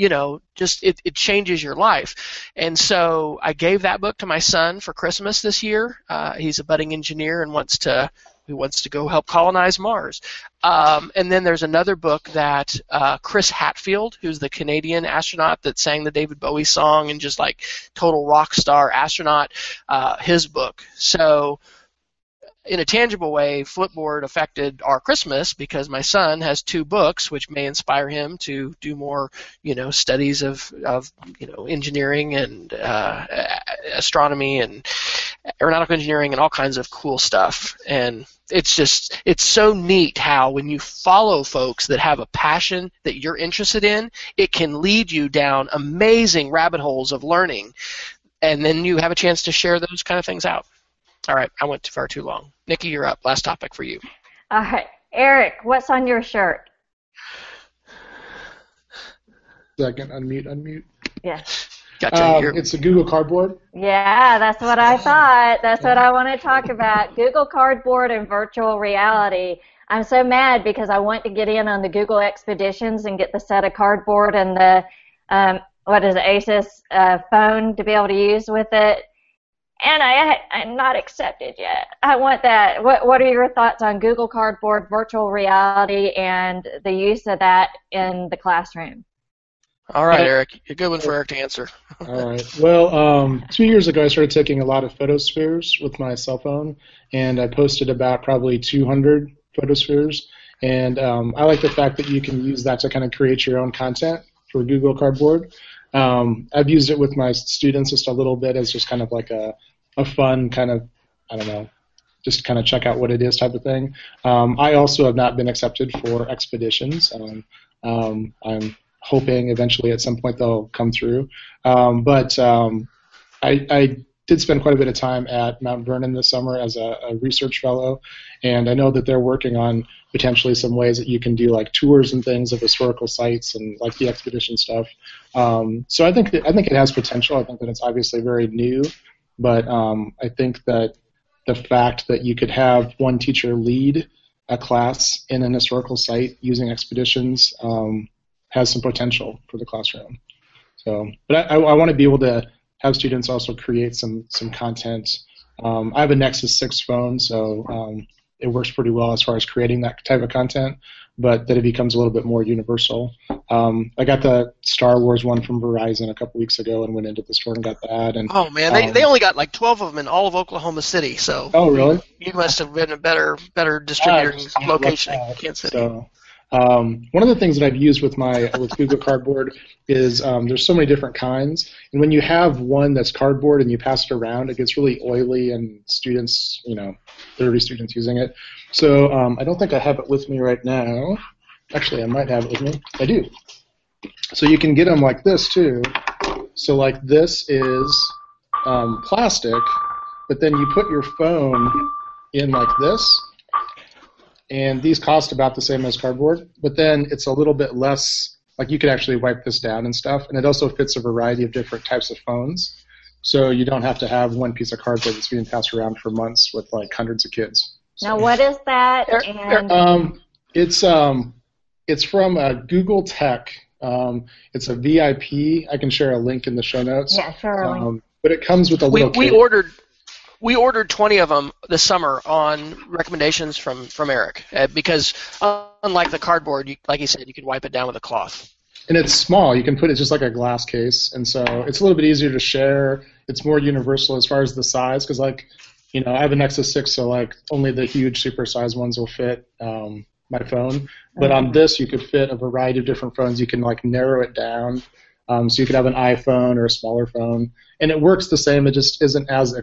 it changes your life. And so I gave that book to my son for Christmas this year. He's a budding engineer and wants to go help colonize Mars. And then there's another book that Chris Hadfield, who's the Canadian astronaut that sang the David Bowie song and just like total rock star astronaut, his book. So in a tangible way, Flipboard affected our Christmas because my son has 2 books, which may inspire him to do more, studies of engineering and astronomy and aeronautical engineering and all kinds of cool stuff. And it's so neat how when you follow folks that have a passion that you're interested in, it can lead you down amazing rabbit holes of learning, and then you have a chance to share those kind of things out. All right, I went far too long. Nikki, you're up. Last topic for you. All right. Eric, what's on your shirt? Second, unmute. Yeah. Gotcha. It's a Google Cardboard. Yeah, that's what I thought. That's what I want to talk about. Google Cardboard and virtual reality. I'm so mad because I want to get in on the Google Expeditions and get the set of cardboard and the, Asus phone to be able to use with it. And I'm not accepted yet. I want that. What are your thoughts on Google Cardboard, virtual reality, and the use of that in the classroom? All right, Eric. A good one for Eric to answer. All right. Well, 2 years ago, I started taking a lot of photospheres with my cell phone, and I posted about probably 200 photospheres. And I like the fact that you can use that to kind of create your own content for Google Cardboard. I've used it with my students just a little bit as just kind of like a fun kind of, I don't know, just kind of check out what it is type of thing. I also have not been accepted for expeditions. I'm hoping eventually at some point they'll come through. But I did spend quite a bit of time at Mount Vernon this summer as a research fellow, and I know that they're working on potentially some ways that you can do like tours and things of historical sites and like the expedition stuff. So I think it has potential. I think that it's obviously very new, but I think that the fact that you could have one teacher lead a class in an historical site using expeditions has some potential for the classroom. So, but I want to be able to have students also create some content. I have a Nexus 6 phone, so it works pretty well as far as creating that type of content, but that it becomes a little bit more universal. I got the Star Wars one from Verizon a couple weeks ago and went into the store and got that. And oh man, they only got like 12 of them in all of Oklahoma City. So oh really? You must have been a better distributor location in Kansas City. So, one of the things that I've used with Google Cardboard is there's so many different kinds, and when you have one that's cardboard and you pass it around, it gets really oily, and students, 30 students using it. So I don't think I have it with me right now. Actually, I might have it with me. I do. So you can get them like this too. So like this is plastic, but then you put your phone in like this. And these cost about the same as cardboard, but then it's a little bit less, like you could actually wipe this down and stuff, and it also fits a variety of different types of phones, so you don't have to have one piece of cardboard that's being passed around for months with like hundreds of kids. So, now what is that? And it's from Google Tech. It's a VIP. I can share a link in the show notes. Yeah, sure. But it comes with a little kit. We ordered 20 of them this summer on recommendations from Eric because unlike the cardboard, like he said, you can wipe it down with a cloth. And it's small. You can put it just like a glass case, and so it's a little bit easier to share. It's more universal as far as the size because, I have a Nexus 6, so only the huge super-sized ones will fit my phone. But on this, you could fit a variety of different phones. You can narrow it down. So you could have an iPhone or a smaller phone, and it works the same. It just isn't as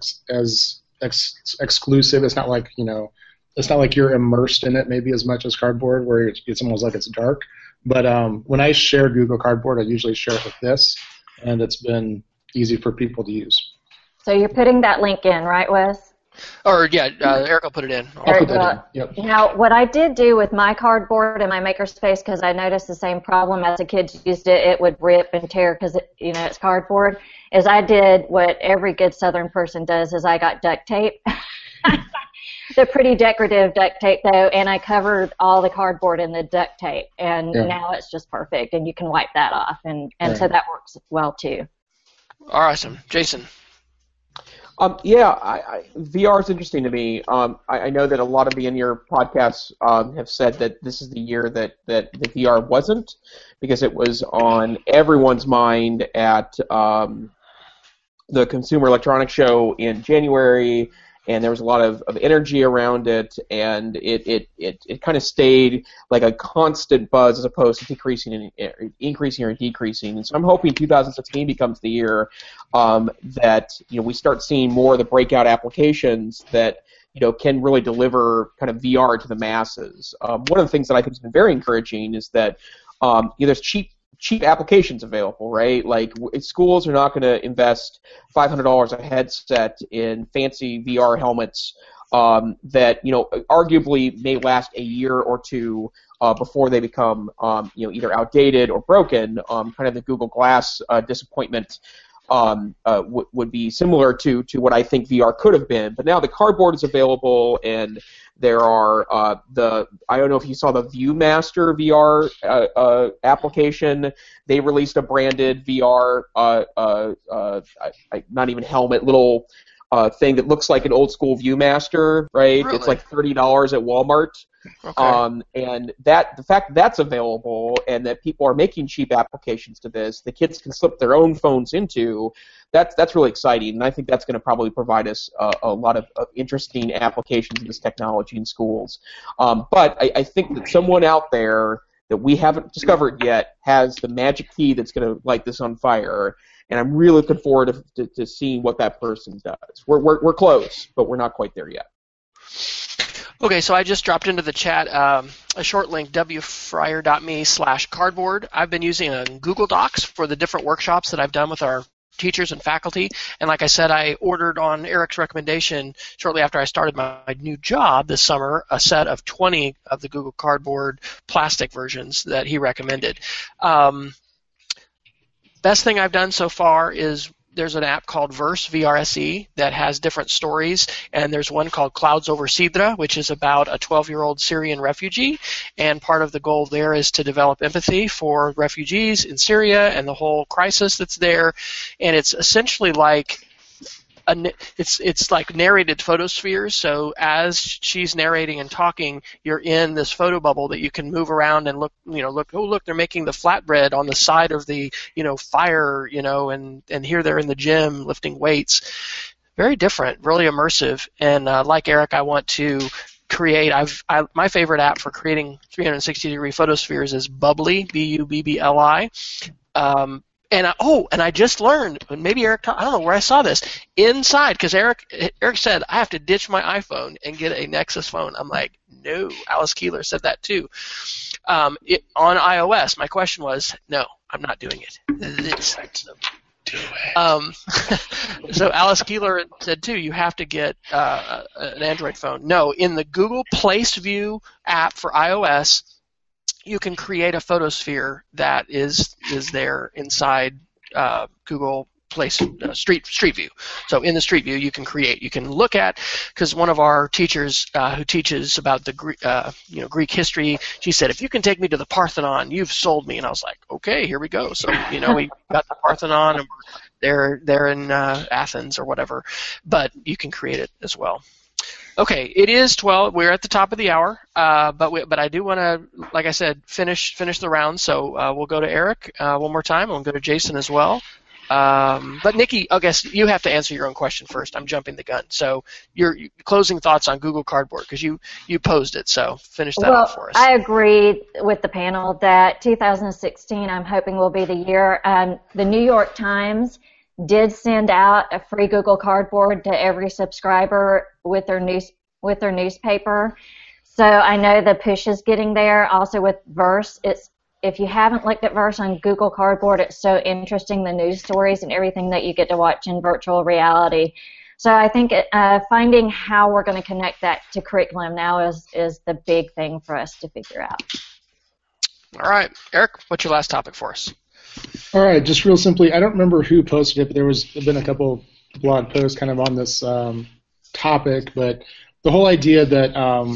exclusive. It's not like it's not like you're immersed in it maybe as much as cardboard, where it's almost like it's dark. But when I share Google Cardboard, I usually share it with this, and it's been easy for people to use. So you're putting that link in, right, Wes? Or yeah, Eric will put it in. I'll put that in. Yep. Now, what I did do with my cardboard and my Makerspace, because I noticed the same problem as the kids used it, it would rip and tear because it's cardboard. Is I did what every good Southern person does: is I got duct tape. The pretty decorative duct tape though, and I covered all the cardboard in the duct tape, and now it's just perfect, and you can wipe that off, and so that works well too. Awesome, Jason. VR is interesting to me. I know that a lot of the in-ear podcasts have said that this is the year that the VR wasn't, because it was on everyone's mind at the Consumer Electronics Show in January, and there was a lot of energy around it, and it kind of stayed like a constant buzz as opposed to increasing or decreasing. And so I'm hoping 2016 becomes the year that we start seeing more of the breakout applications that can really deliver kind of VR to the masses. One of the things that I think has been very encouraging is that there's cheap applications available, right? Like schools are not going to invest $500 a headset in fancy VR helmets that arguably may last a year or two before they become either outdated or broken. Kind of the Google Glass disappointment would be similar to what I think VR could have been. But now the cardboard is available, and there are I don't know if you saw the ViewMaster VR application. They released a branded VR, not even helmet, little thing that looks like an old school ViewMaster, right? Really? It's like $30 at Walmart. Okay. And the fact that's available and that people are making cheap applications to this, the kids can slip their own phones into, that's really exciting, and I think that's going to probably provide us a lot of interesting applications of this technology in schools. But I think that someone out there that we haven't discovered yet has the magic key that's going to light this on fire, and I'm really looking forward to seeing what that person does. We're close, but we're not quite there yet. Okay, so I just dropped into the chat a short link, wfryer.me/cardboard. I've been using Google Docs for the different workshops that I've done with our teachers and faculty. And like I said, I ordered on Eric's recommendation shortly after I started my new job this summer a set of 20 of the Google Cardboard plastic versions that he recommended. Best thing I've done so far is there's an app called Verse, VRSE, that has different stories, and there's one called Clouds Over Sidra, which is about a 12-year-old Syrian refugee, and part of the goal there is to develop empathy for refugees in Syria and the whole crisis that's there, and it's essentially like it's like narrated photospheres. So as she's narrating and talking, you're in this photo bubble that you can move around and look. Oh, look, they're making the flatbread on the side of the fire. And here they're in the gym lifting weights. Very different, really immersive. And like Eric, I want to create. My favorite app for creating 360-degree photospheres is Bubbly, Bubbli. And I just learned, and maybe Eric, I don't know where I saw this, inside, because Eric said, I have to ditch my iPhone and get a Nexus phone. I'm like, no, Alice Keeler said that too. On iOS, my question was, no, I'm not doing it. Do it. So Alice Keeler said too, you have to get an Android phone. No, in the Google Place View app for iOS, you can create a photosphere that is there inside Google Place Street View. So in the Street View, you can look at, because one of our teachers who teaches about the Greek history, she said, if you can take me to the Parthenon, you've sold me. And I was like, okay, here we go. So we got the Parthenon, and they're in Athens or whatever, but you can create it as well. Okay, it is 12. We're at the top of the hour, but I do want to, like I said, finish the round. So we'll go to Eric one more time, and we'll go to Jason as well. But Nikki, I guess you have to answer your own question first. I'm jumping the gun. So your closing thoughts on Google Cardboard, because you posed it. So finish that off for us. I agree with the panel that 2016, I'm hoping, will be the year. The New York Times did send out a free Google Cardboard to every subscriber with their newspaper. So I know the push is getting there. Also with Verse, if you haven't looked at Verse on Google Cardboard, it's so interesting, the news stories and everything that you get to watch in virtual reality. So I think finding how we're going to connect that to curriculum now is the big thing for us to figure out. All right, Eric, what's your last topic for us? All right, just real simply, I don't remember who posted it, but there's been a couple blog posts kind of on this topic, but the whole idea that,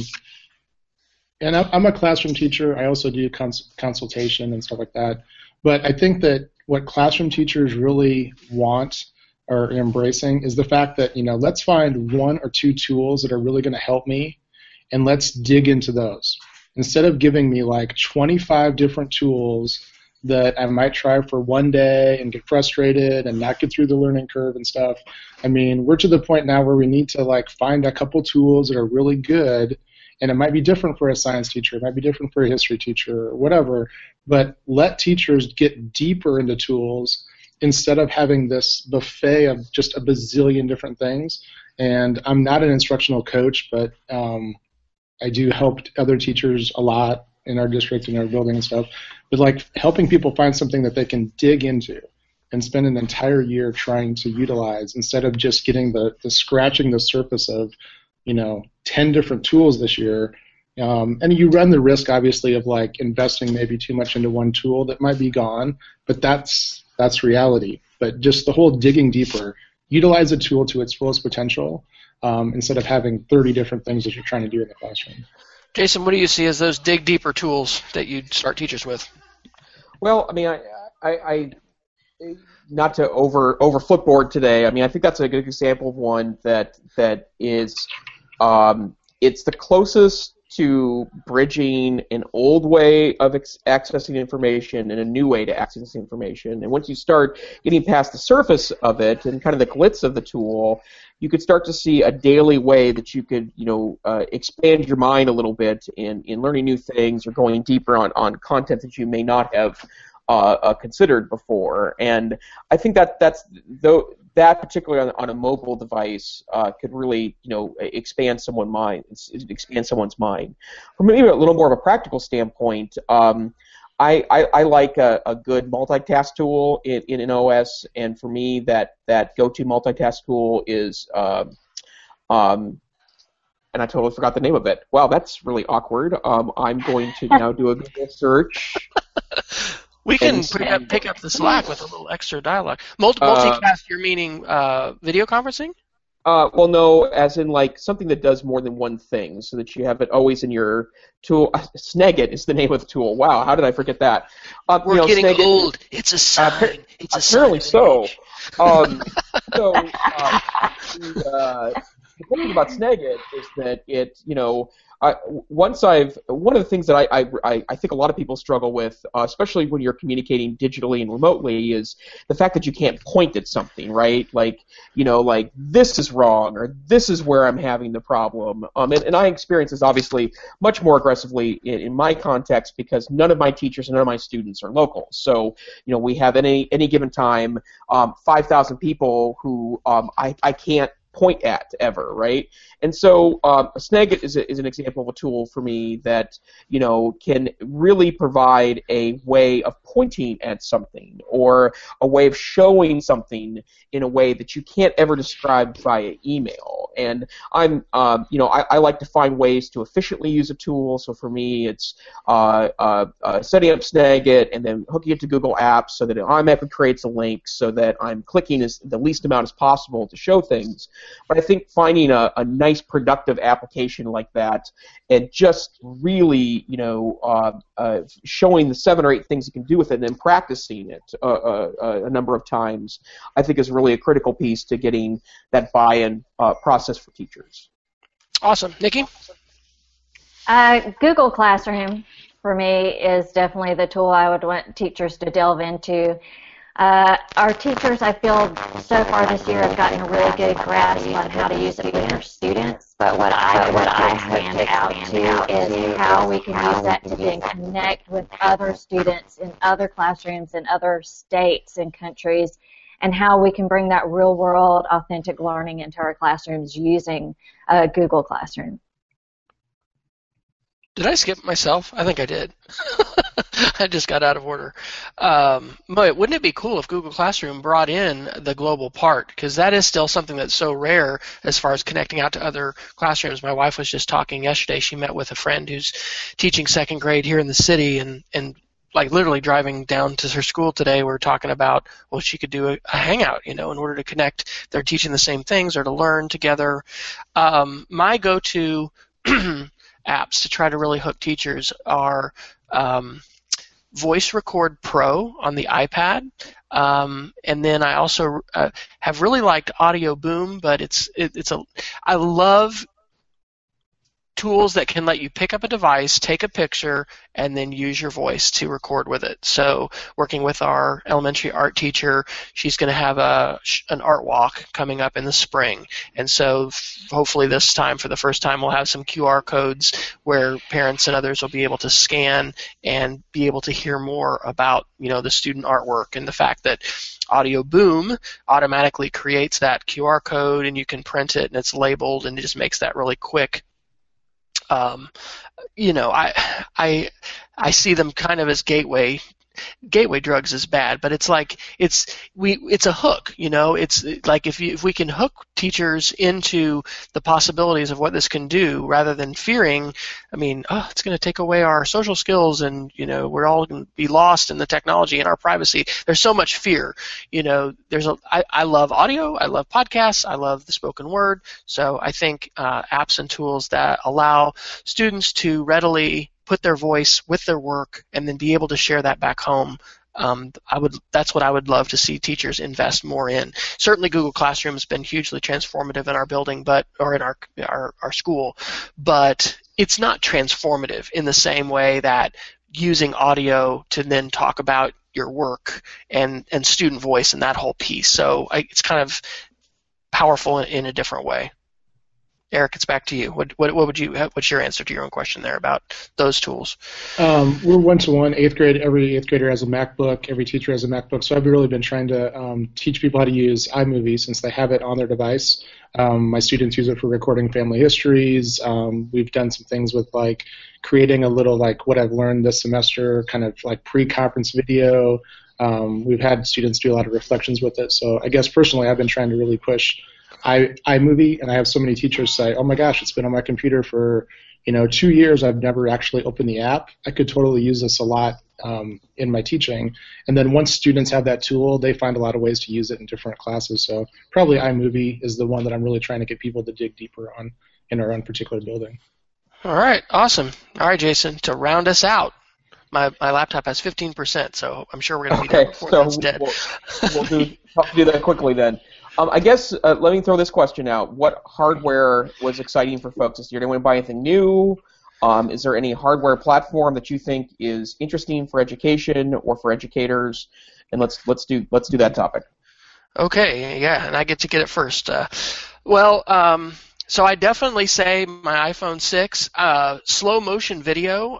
and I'm a classroom teacher, I also do consultation and stuff like that, but I think that what classroom teachers really want or are embracing is the fact that, let's find one or two tools that are really going to help me, and let's dig into those. Instead of giving me like 25 different tools that I might try for one day and get frustrated and not get through the learning curve and stuff. I mean, we're to the point now where we need to find a couple tools that are really good, and it might be different for a science teacher, it might be different for a history teacher or whatever, but let teachers get deeper into tools instead of having this buffet of just a bazillion different things. And I'm not an instructional coach, but I do help other teachers a lot in our district and our building and stuff, but helping people find something that they can dig into and spend an entire year trying to utilize instead of just getting the scratching the surface of 10 different tools this year. And you run the risk, obviously, of investing maybe too much into one tool that might be gone, but that's reality. but just the whole digging deeper, utilize a tool to its fullest potential instead of having 30 different things that you're trying to do in the classroom. Jason, what do you see as those dig deeper tools that you'd start teachers with? Well, I mean, I not to over flipboard today. I mean, I think that's a good example of one that is it's the closest to bridging an old way of accessing information and a new way to access information. And once you start getting past the surface of it and kind of the glitz of the tool, you could start to see a daily way that you could, expand your mind a little bit in learning new things or going deeper on content that you may not have considered before. And I think that particularly on a mobile device could really, expand someone's mind. From maybe a little more of a practical standpoint, I like a good multitask tool in an OS, and for me that go-to multitask tool is and I totally forgot the name of it. Wow, that's really awkward. I'm going to now do a Google search. We can pick up the slack with a little extra dialogue. Multicast, you're meaning video conferencing? Well, no, as in like something that does more than one thing, so that you have it always in your tool. Snagit is the name of the tool. Wow, how did I forget that? We're getting Snagit, old. It's a sign. Apparently so. The thing about Snagit is that it, one of the things that I think a lot of people struggle with, especially when you're communicating digitally and remotely, is the fact that you can't point at something, right? Like this is wrong or this is where I'm having the problem. And I experience this obviously much more aggressively in my context because none of my teachers and none of my students are local. So we have any given time 5,000 people who I can't point at ever, right? And so Snagit is an example of a tool for me that can really provide a way of pointing at something or a way of showing something in a way that you can't ever describe via email. And I like to find ways to efficiently use a tool. So for me, it's setting up Snagit and then hooking it to Google Apps so that it automatically creates a link so that I'm clicking the least amount as possible to show things. But I think finding a nice productive application like that and just really, showing the 7 or 8 things you can do with it and then practicing it a number of times, I think is really a critical piece to getting that buy-in process for teachers. Awesome. Nikki? Google Classroom, for me, is definitely the tool I would want teachers to delve into. Our teachers, I feel, so far this year have gotten a really good grasp on how to use it with their students, but what I expand out to is how we can use that to then connect with other students in other classrooms in other states and countries, and how we can bring that real-world, authentic learning into our classrooms using Google Classroom. Did I skip myself? I think I did. I just got out of order. But wouldn't it be cool if Google Classroom brought in the global part? Because that is still something that's so rare as far as connecting out to other classrooms. My wife was just talking yesterday. She met with a friend who's teaching 2nd grade here in the city, and like literally driving down to her school today, we were talking about, well, she could do a hangout, in order to connect. They're teaching the same things or to learn together. My go-to apps to try to really hook teachers are Voice Record Pro on the iPad, and then I also have really liked Audio Boom, but I love tools that can let you pick up a device, take a picture, and then use your voice to record with it. So working with our elementary art teacher, she's going to have an art walk coming up in the spring. And so hopefully this time, for the first time, we'll have some QR codes where parents and others will be able to scan and be able to hear more about, the student artwork, and the fact that Audio Boom automatically creates that QR code and you can print it and it's labeled, and it just makes that really quick. I see them kind of as gateway gateway drugs is bad, but it's like it's a hook, you know. It's like if we can hook teachers into the possibilities of what this can do, rather than fearing, I mean, it's going to take away our social skills, and you know, we're all going to be lost in the technology and our privacy. There's so much fear, you know. I love audio, I love podcasts, I love the spoken word. So I think apps and tools that allow students to readily put their voice with their work and then be able to share that back home. That's what I would love to see teachers invest more in. Certainly Google Classroom has been hugely transformative in our building, or in our school, but it's not transformative in the same way that using audio to then talk about your work and student voice and that whole piece. So it's kind of powerful in a different way. Eric, it's back to you. What's your answer to your own question there about those tools? We're one-to-one, 8th grade. Every 8th grader has a MacBook. Every teacher has a MacBook. So I've really been trying to teach people how to use iMovie since they have it on their device. My students use it for recording family histories. We've done some things with like creating a little like what I've learned this semester, kind of like pre-conference video. We've had students do a lot of reflections with it. So I guess personally I've been trying to really push iMovie, and I have so many teachers say, oh my gosh, it's been on my computer for 2 years. I've never actually opened the app. I could totally use this a lot in my teaching. And then once students have that tool, they find a lot of ways to use it in different classes. So probably iMovie is the one that I'm really trying to get people to dig deeper on in our own particular building. All right, awesome. All right, Jason, to round us out, my laptop has 15%, so I'm sure we're going to be done before that's dead. We'll do that quickly then. I guess let me throw this question out. What hardware was exciting for folks this year? Did anyone buy anything new? Is there any hardware platform that you think is interesting for education or for educators? And let's do that topic. Okay, yeah, and I get to get it first. So I definitely say my iPhone 6, slow motion video.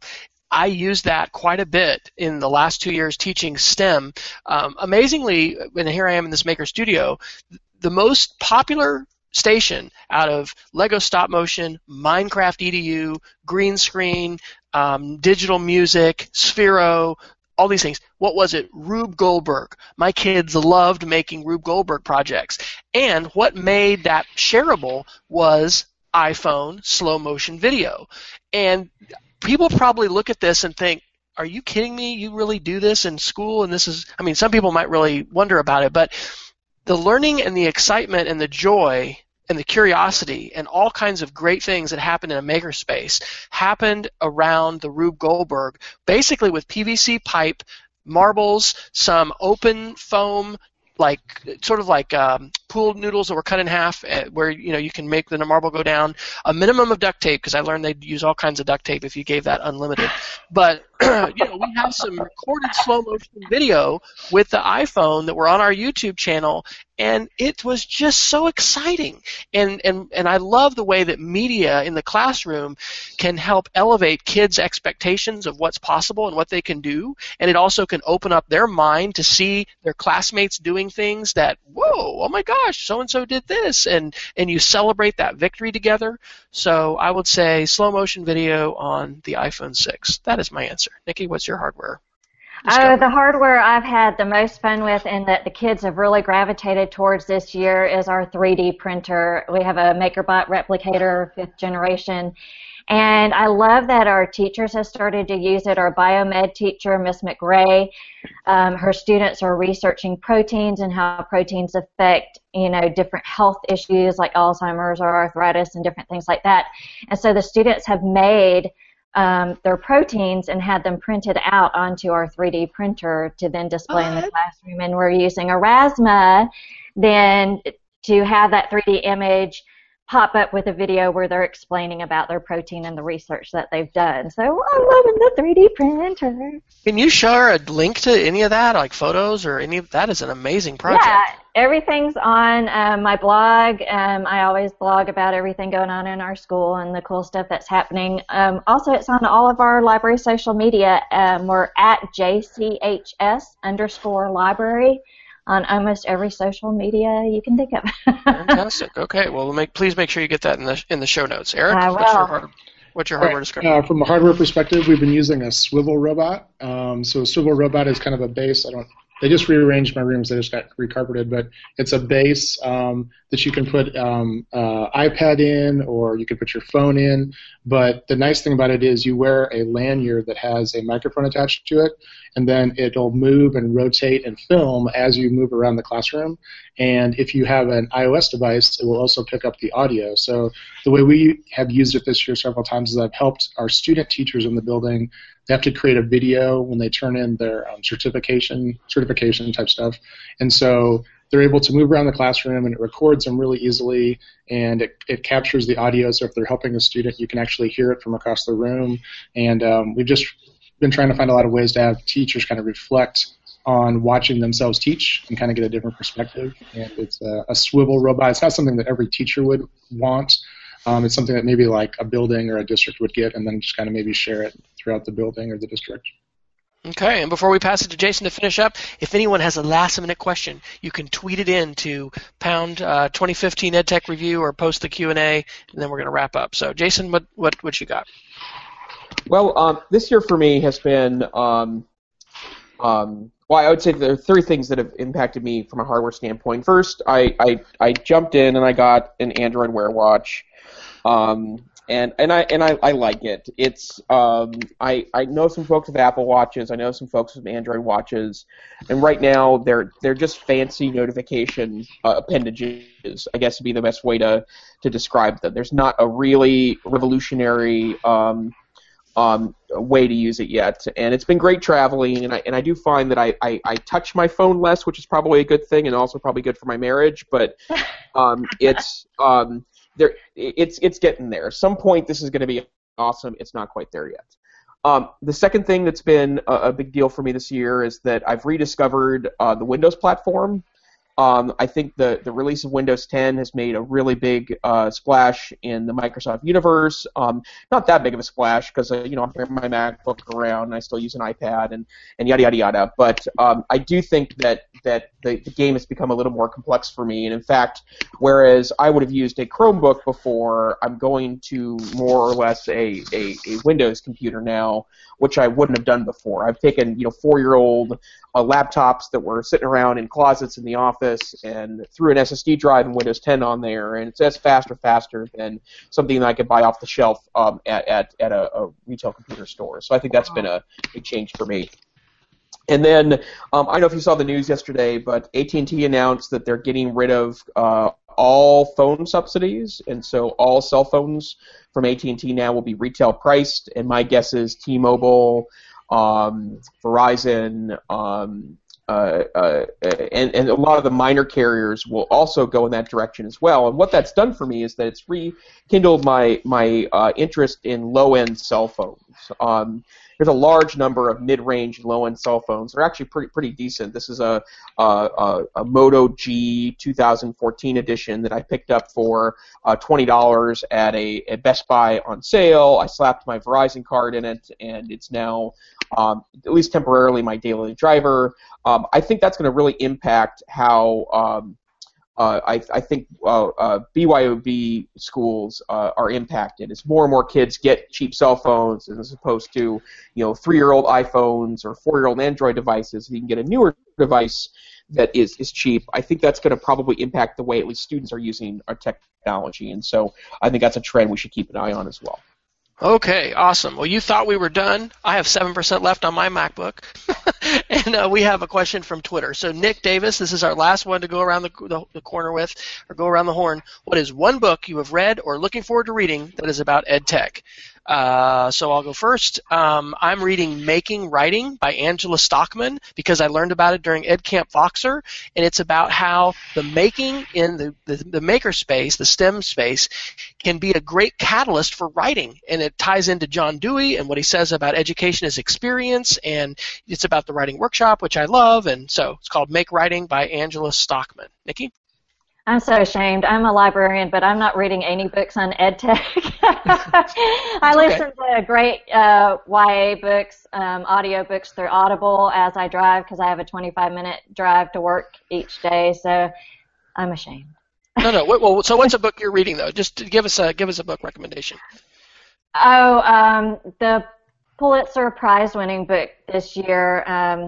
I used that quite a bit in the last 2 years teaching STEM. Amazingly, and here I am in this Maker Studio, the most popular station out of Lego Stop Motion, Minecraft EDU, green screen, digital music, Sphero, all these things. What was it? Rube Goldberg. My kids loved making Rube Goldberg projects. And what made that shareable was iPhone slow motion video. And people probably look at this and think, are you kidding me? You really do this in school? And this is, I mean, some people might really wonder about it, but the learning and the excitement and the joy and the curiosity and all kinds of great things that happened in a makerspace happened around the Rube Goldberg, basically with PVC pipe, marbles, some open foam, like sort of like pool noodles that were cut in half, where you can make the marble go down. A minimum of duct tape, because I learned they'd use all kinds of duct tape if you gave that unlimited. But we have some recorded slow motion video with the iPhone that were on our YouTube channel, and it was just so exciting. And I love the way that media in the classroom can help elevate kids' expectations of what's possible and what they can do, and it also can open up their mind to see their classmates doing things that, whoa, oh my gosh, so-and-so did this, and you celebrate that victory together. So I would say slow motion video on the iPhone 6. That is my answer. Nikki, what's your hardware? The hardware I've had the most fun with and that the kids have really gravitated towards this year is our 3D printer. We have a MakerBot Replicator 5th generation, and I love that our teachers have started to use it. Our biomed teacher, Miss McRae, her students are researching proteins and how proteins affect, different health issues like Alzheimer's or arthritis and different things like that. And so the students have made their proteins and had them printed out onto our 3D printer to then display in the classroom. And we're using Erasmus then to have that 3D image pop up with a video where they're explaining about their protein and the research that they've done. So I'm loving the 3D printer. Can you share a link to any of that, like photos or any of that? Is an amazing project. Yeah, everything's on my blog. I always blog about everything going on in our school and the cool stuff that's happening. Also, it's on all of our library social media. We're at JCHS_library. On almost every social media you can think of. Fantastic. Okay. Well, please make sure you get that in the show notes. Eric, I what's your will. hard? What's your hardware description? From a hardware perspective, we've been using a swivel robot. So a swivel robot is kind of a base. They just rearranged my rooms. They just got recarpeted, but it's a base that you can put iPad in, or you can put your phone in. But the nice thing about it is you wear a lanyard that has a microphone attached to it, and then it'll move and rotate and film as you move around the classroom. And if you have an iOS device, it will also pick up the audio. So the way we have used it this year several times is I've helped our student teachers in the building. They have to create a video when they turn in their certification type stuff. And so they're able to move around the classroom, and it records them really easily, and it captures the audio. So if they're helping a student, you can actually hear it from across the room. And we've just been trying to find a lot of ways to have teachers kind of reflect on watching themselves teach and kind of get a different perspective. And it's a swivel robot. It's not something that every teacher would want. It's something that maybe like a building or a district would get, and then just kind of maybe share it throughout the building or the district. Okay, and before we pass it to Jason to finish up, if anyone has a last-minute question, you can tweet it in to pound 2015 EdTech Review or post the Q&A, and then we're going to wrap up. So, Jason, what you got? Well, this year for me has been, well, I would say there are three things that have impacted me from a hardware standpoint. First, I jumped in and I got an Android Wear Watch. And I like it. It's I know some folks with Apple Watches. I know some folks with Android watches, and right now they're just fancy notification appendages, I guess would be the best way to describe them. There's not a really revolutionary way to use it yet, and it's been great traveling. And I do find that I touch my phone less, which is probably a good thing, and also probably good for my marriage. But it's getting there. At some point, this is going to be awesome. It's not quite there yet. The second thing that's been a big deal for me this year is that I've rediscovered the Windows platform. I think the release of Windows 10 has made a really big splash in the Microsoft universe. Not that big of a splash because I carry my MacBook around and I still use an iPad and yada yada yada. But I do think that the game has become a little more complex for me. And in fact, whereas I would have used a Chromebook before, I'm going to more or less a Windows computer now, which I wouldn't have done before. I've taken 4-year-old laptops that were sitting around in closets in the office and threw an SSD drive and Windows 10 on there, and it's just faster than something that I could buy off the shelf at a retail computer store. So I think that's been a big change for me. And then I don't know if you saw the news yesterday, but AT&T announced that they're getting rid of all phone subsidies, and so all cell phones from AT&T now will be retail priced. And my guess is T-Mobile, Verizon, and a lot of the minor carriers will also go in that direction as well. And what that's done for me is that it's rekindled my interest in low-end cell phones. There's a large number of mid-range and low-end cell phones. They're actually pretty decent. This is a Moto G 2014 edition that I picked up for $20 at a Best Buy on sale. I slapped my Verizon card in it, and it's now, at least temporarily, my daily driver. I think that's going to really impact how I think BYOB schools are impacted as more and more kids get cheap cell phones as opposed to 3-year-old iPhones or 4-year-old Android devices. You can get a newer device that is cheap. I think that's going to probably impact the way at least students are using our technology, and so I think that's a trend we should keep an eye on as well. Okay, awesome. Well, you thought we were done. I have 7% left on my MacBook. And we have a question from Twitter. So Nick Davis, this is our last one to go around the corner with, or go around the horn. What is one book you have read or looking forward to reading that is about EdTech? So I'll go first. I'm reading Making Writing by Angela Stockman because I learned about it during EdCamp Voxer, and it's about how the making in the maker space, the STEM space, can be a great catalyst for writing, and it ties into John Dewey and what he says about education as experience, and it's about the writing workshop, which I love, and so it's called Make Writing by Angela Stockman. Nikki? I'm so ashamed. I'm a librarian, but I'm not reading any books on EdTech. I listen to great YA books, audio books through Audible as I drive because I have a 25-minute drive to work each day, so I'm ashamed. No. Well, so what's a book you're reading, though? Just give us a book recommendation. The Pulitzer Prize-winning book this year,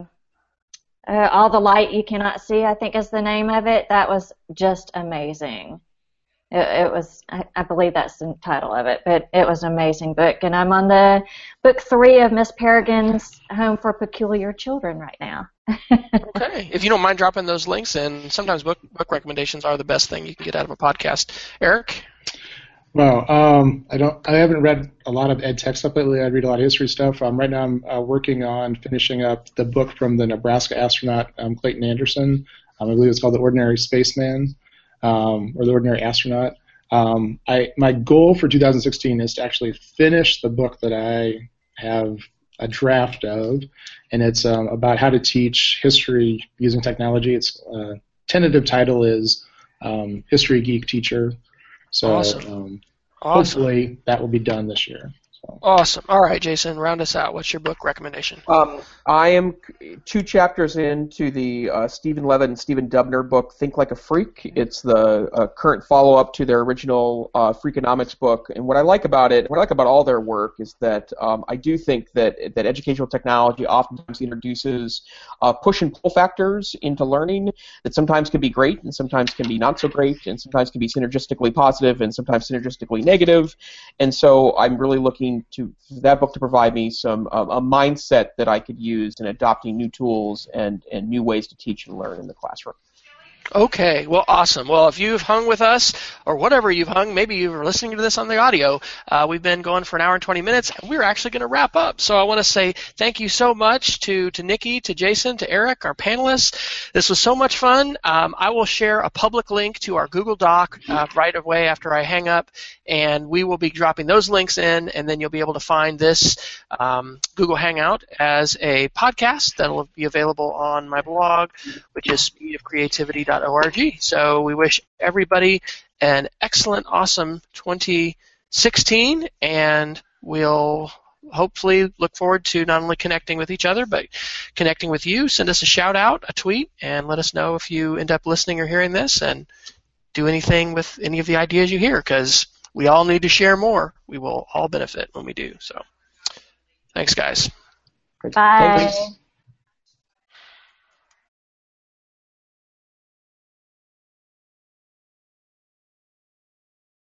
All the Light You Cannot See, I think is the name of it. That was just amazing. It was, I believe that's the title of it, but it was an amazing book. And I'm on the book 3 of Miss Peregrine's Home for Peculiar Children right now. Okay. If you don't mind dropping those links, and sometimes book recommendations are the best thing you can get out of a podcast. Eric? Well, I haven't read a lot of ed tech stuff lately. I read a lot of history stuff. Right now I'm working on finishing up the book from the Nebraska astronaut Clayton Anderson. I believe it's called The Ordinary Spaceman, or The Ordinary Astronaut. My goal for 2016 is to actually finish the book that I have a draft of, and it's about how to teach history using technology. Its tentative title is History Geek Teacher. So Awesome. Hopefully that will be done this year. So. Awesome. All right, Jason, round us out. What's your book recommendation? I am 2 chapters into the Stephen Levitt and Stephen Dubner book, Think Like a Freak. It's the current follow-up to their original Freakonomics book. And what I like about all their work is that I do think that educational technology oftentimes introduces push and pull factors into learning that sometimes can be great and sometimes can be not so great and sometimes can be synergistically positive and sometimes synergistically negative. And so I'm really looking to that book to provide me some a mindset that I could use in adopting new tools and new ways to teach and learn in the classroom. Okay, well, awesome. Well, if you've hung with us, or whatever you've hung, maybe you were listening to this on the audio, we've been going for an hour and 20 minutes, and we're actually going to wrap up. So I want to say thank you so much to Nikki, to Jason, to Eric, our panelists. This was so much fun. I will share a public link to our Google Doc right away after I hang up, and we will be dropping those links in, and then you'll be able to find this Google Hangout as a podcast that will be available on my blog, which is speedofcreativity.org. So we wish everybody an excellent, awesome 2016, and we'll hopefully look forward to not only connecting with each other, but connecting with you. Send us a shout out, a tweet, and let us know if you end up listening or hearing this, and do anything with any of the ideas you hear, because we all need to share more. We will all benefit when we do. So thanks, guys. Bye.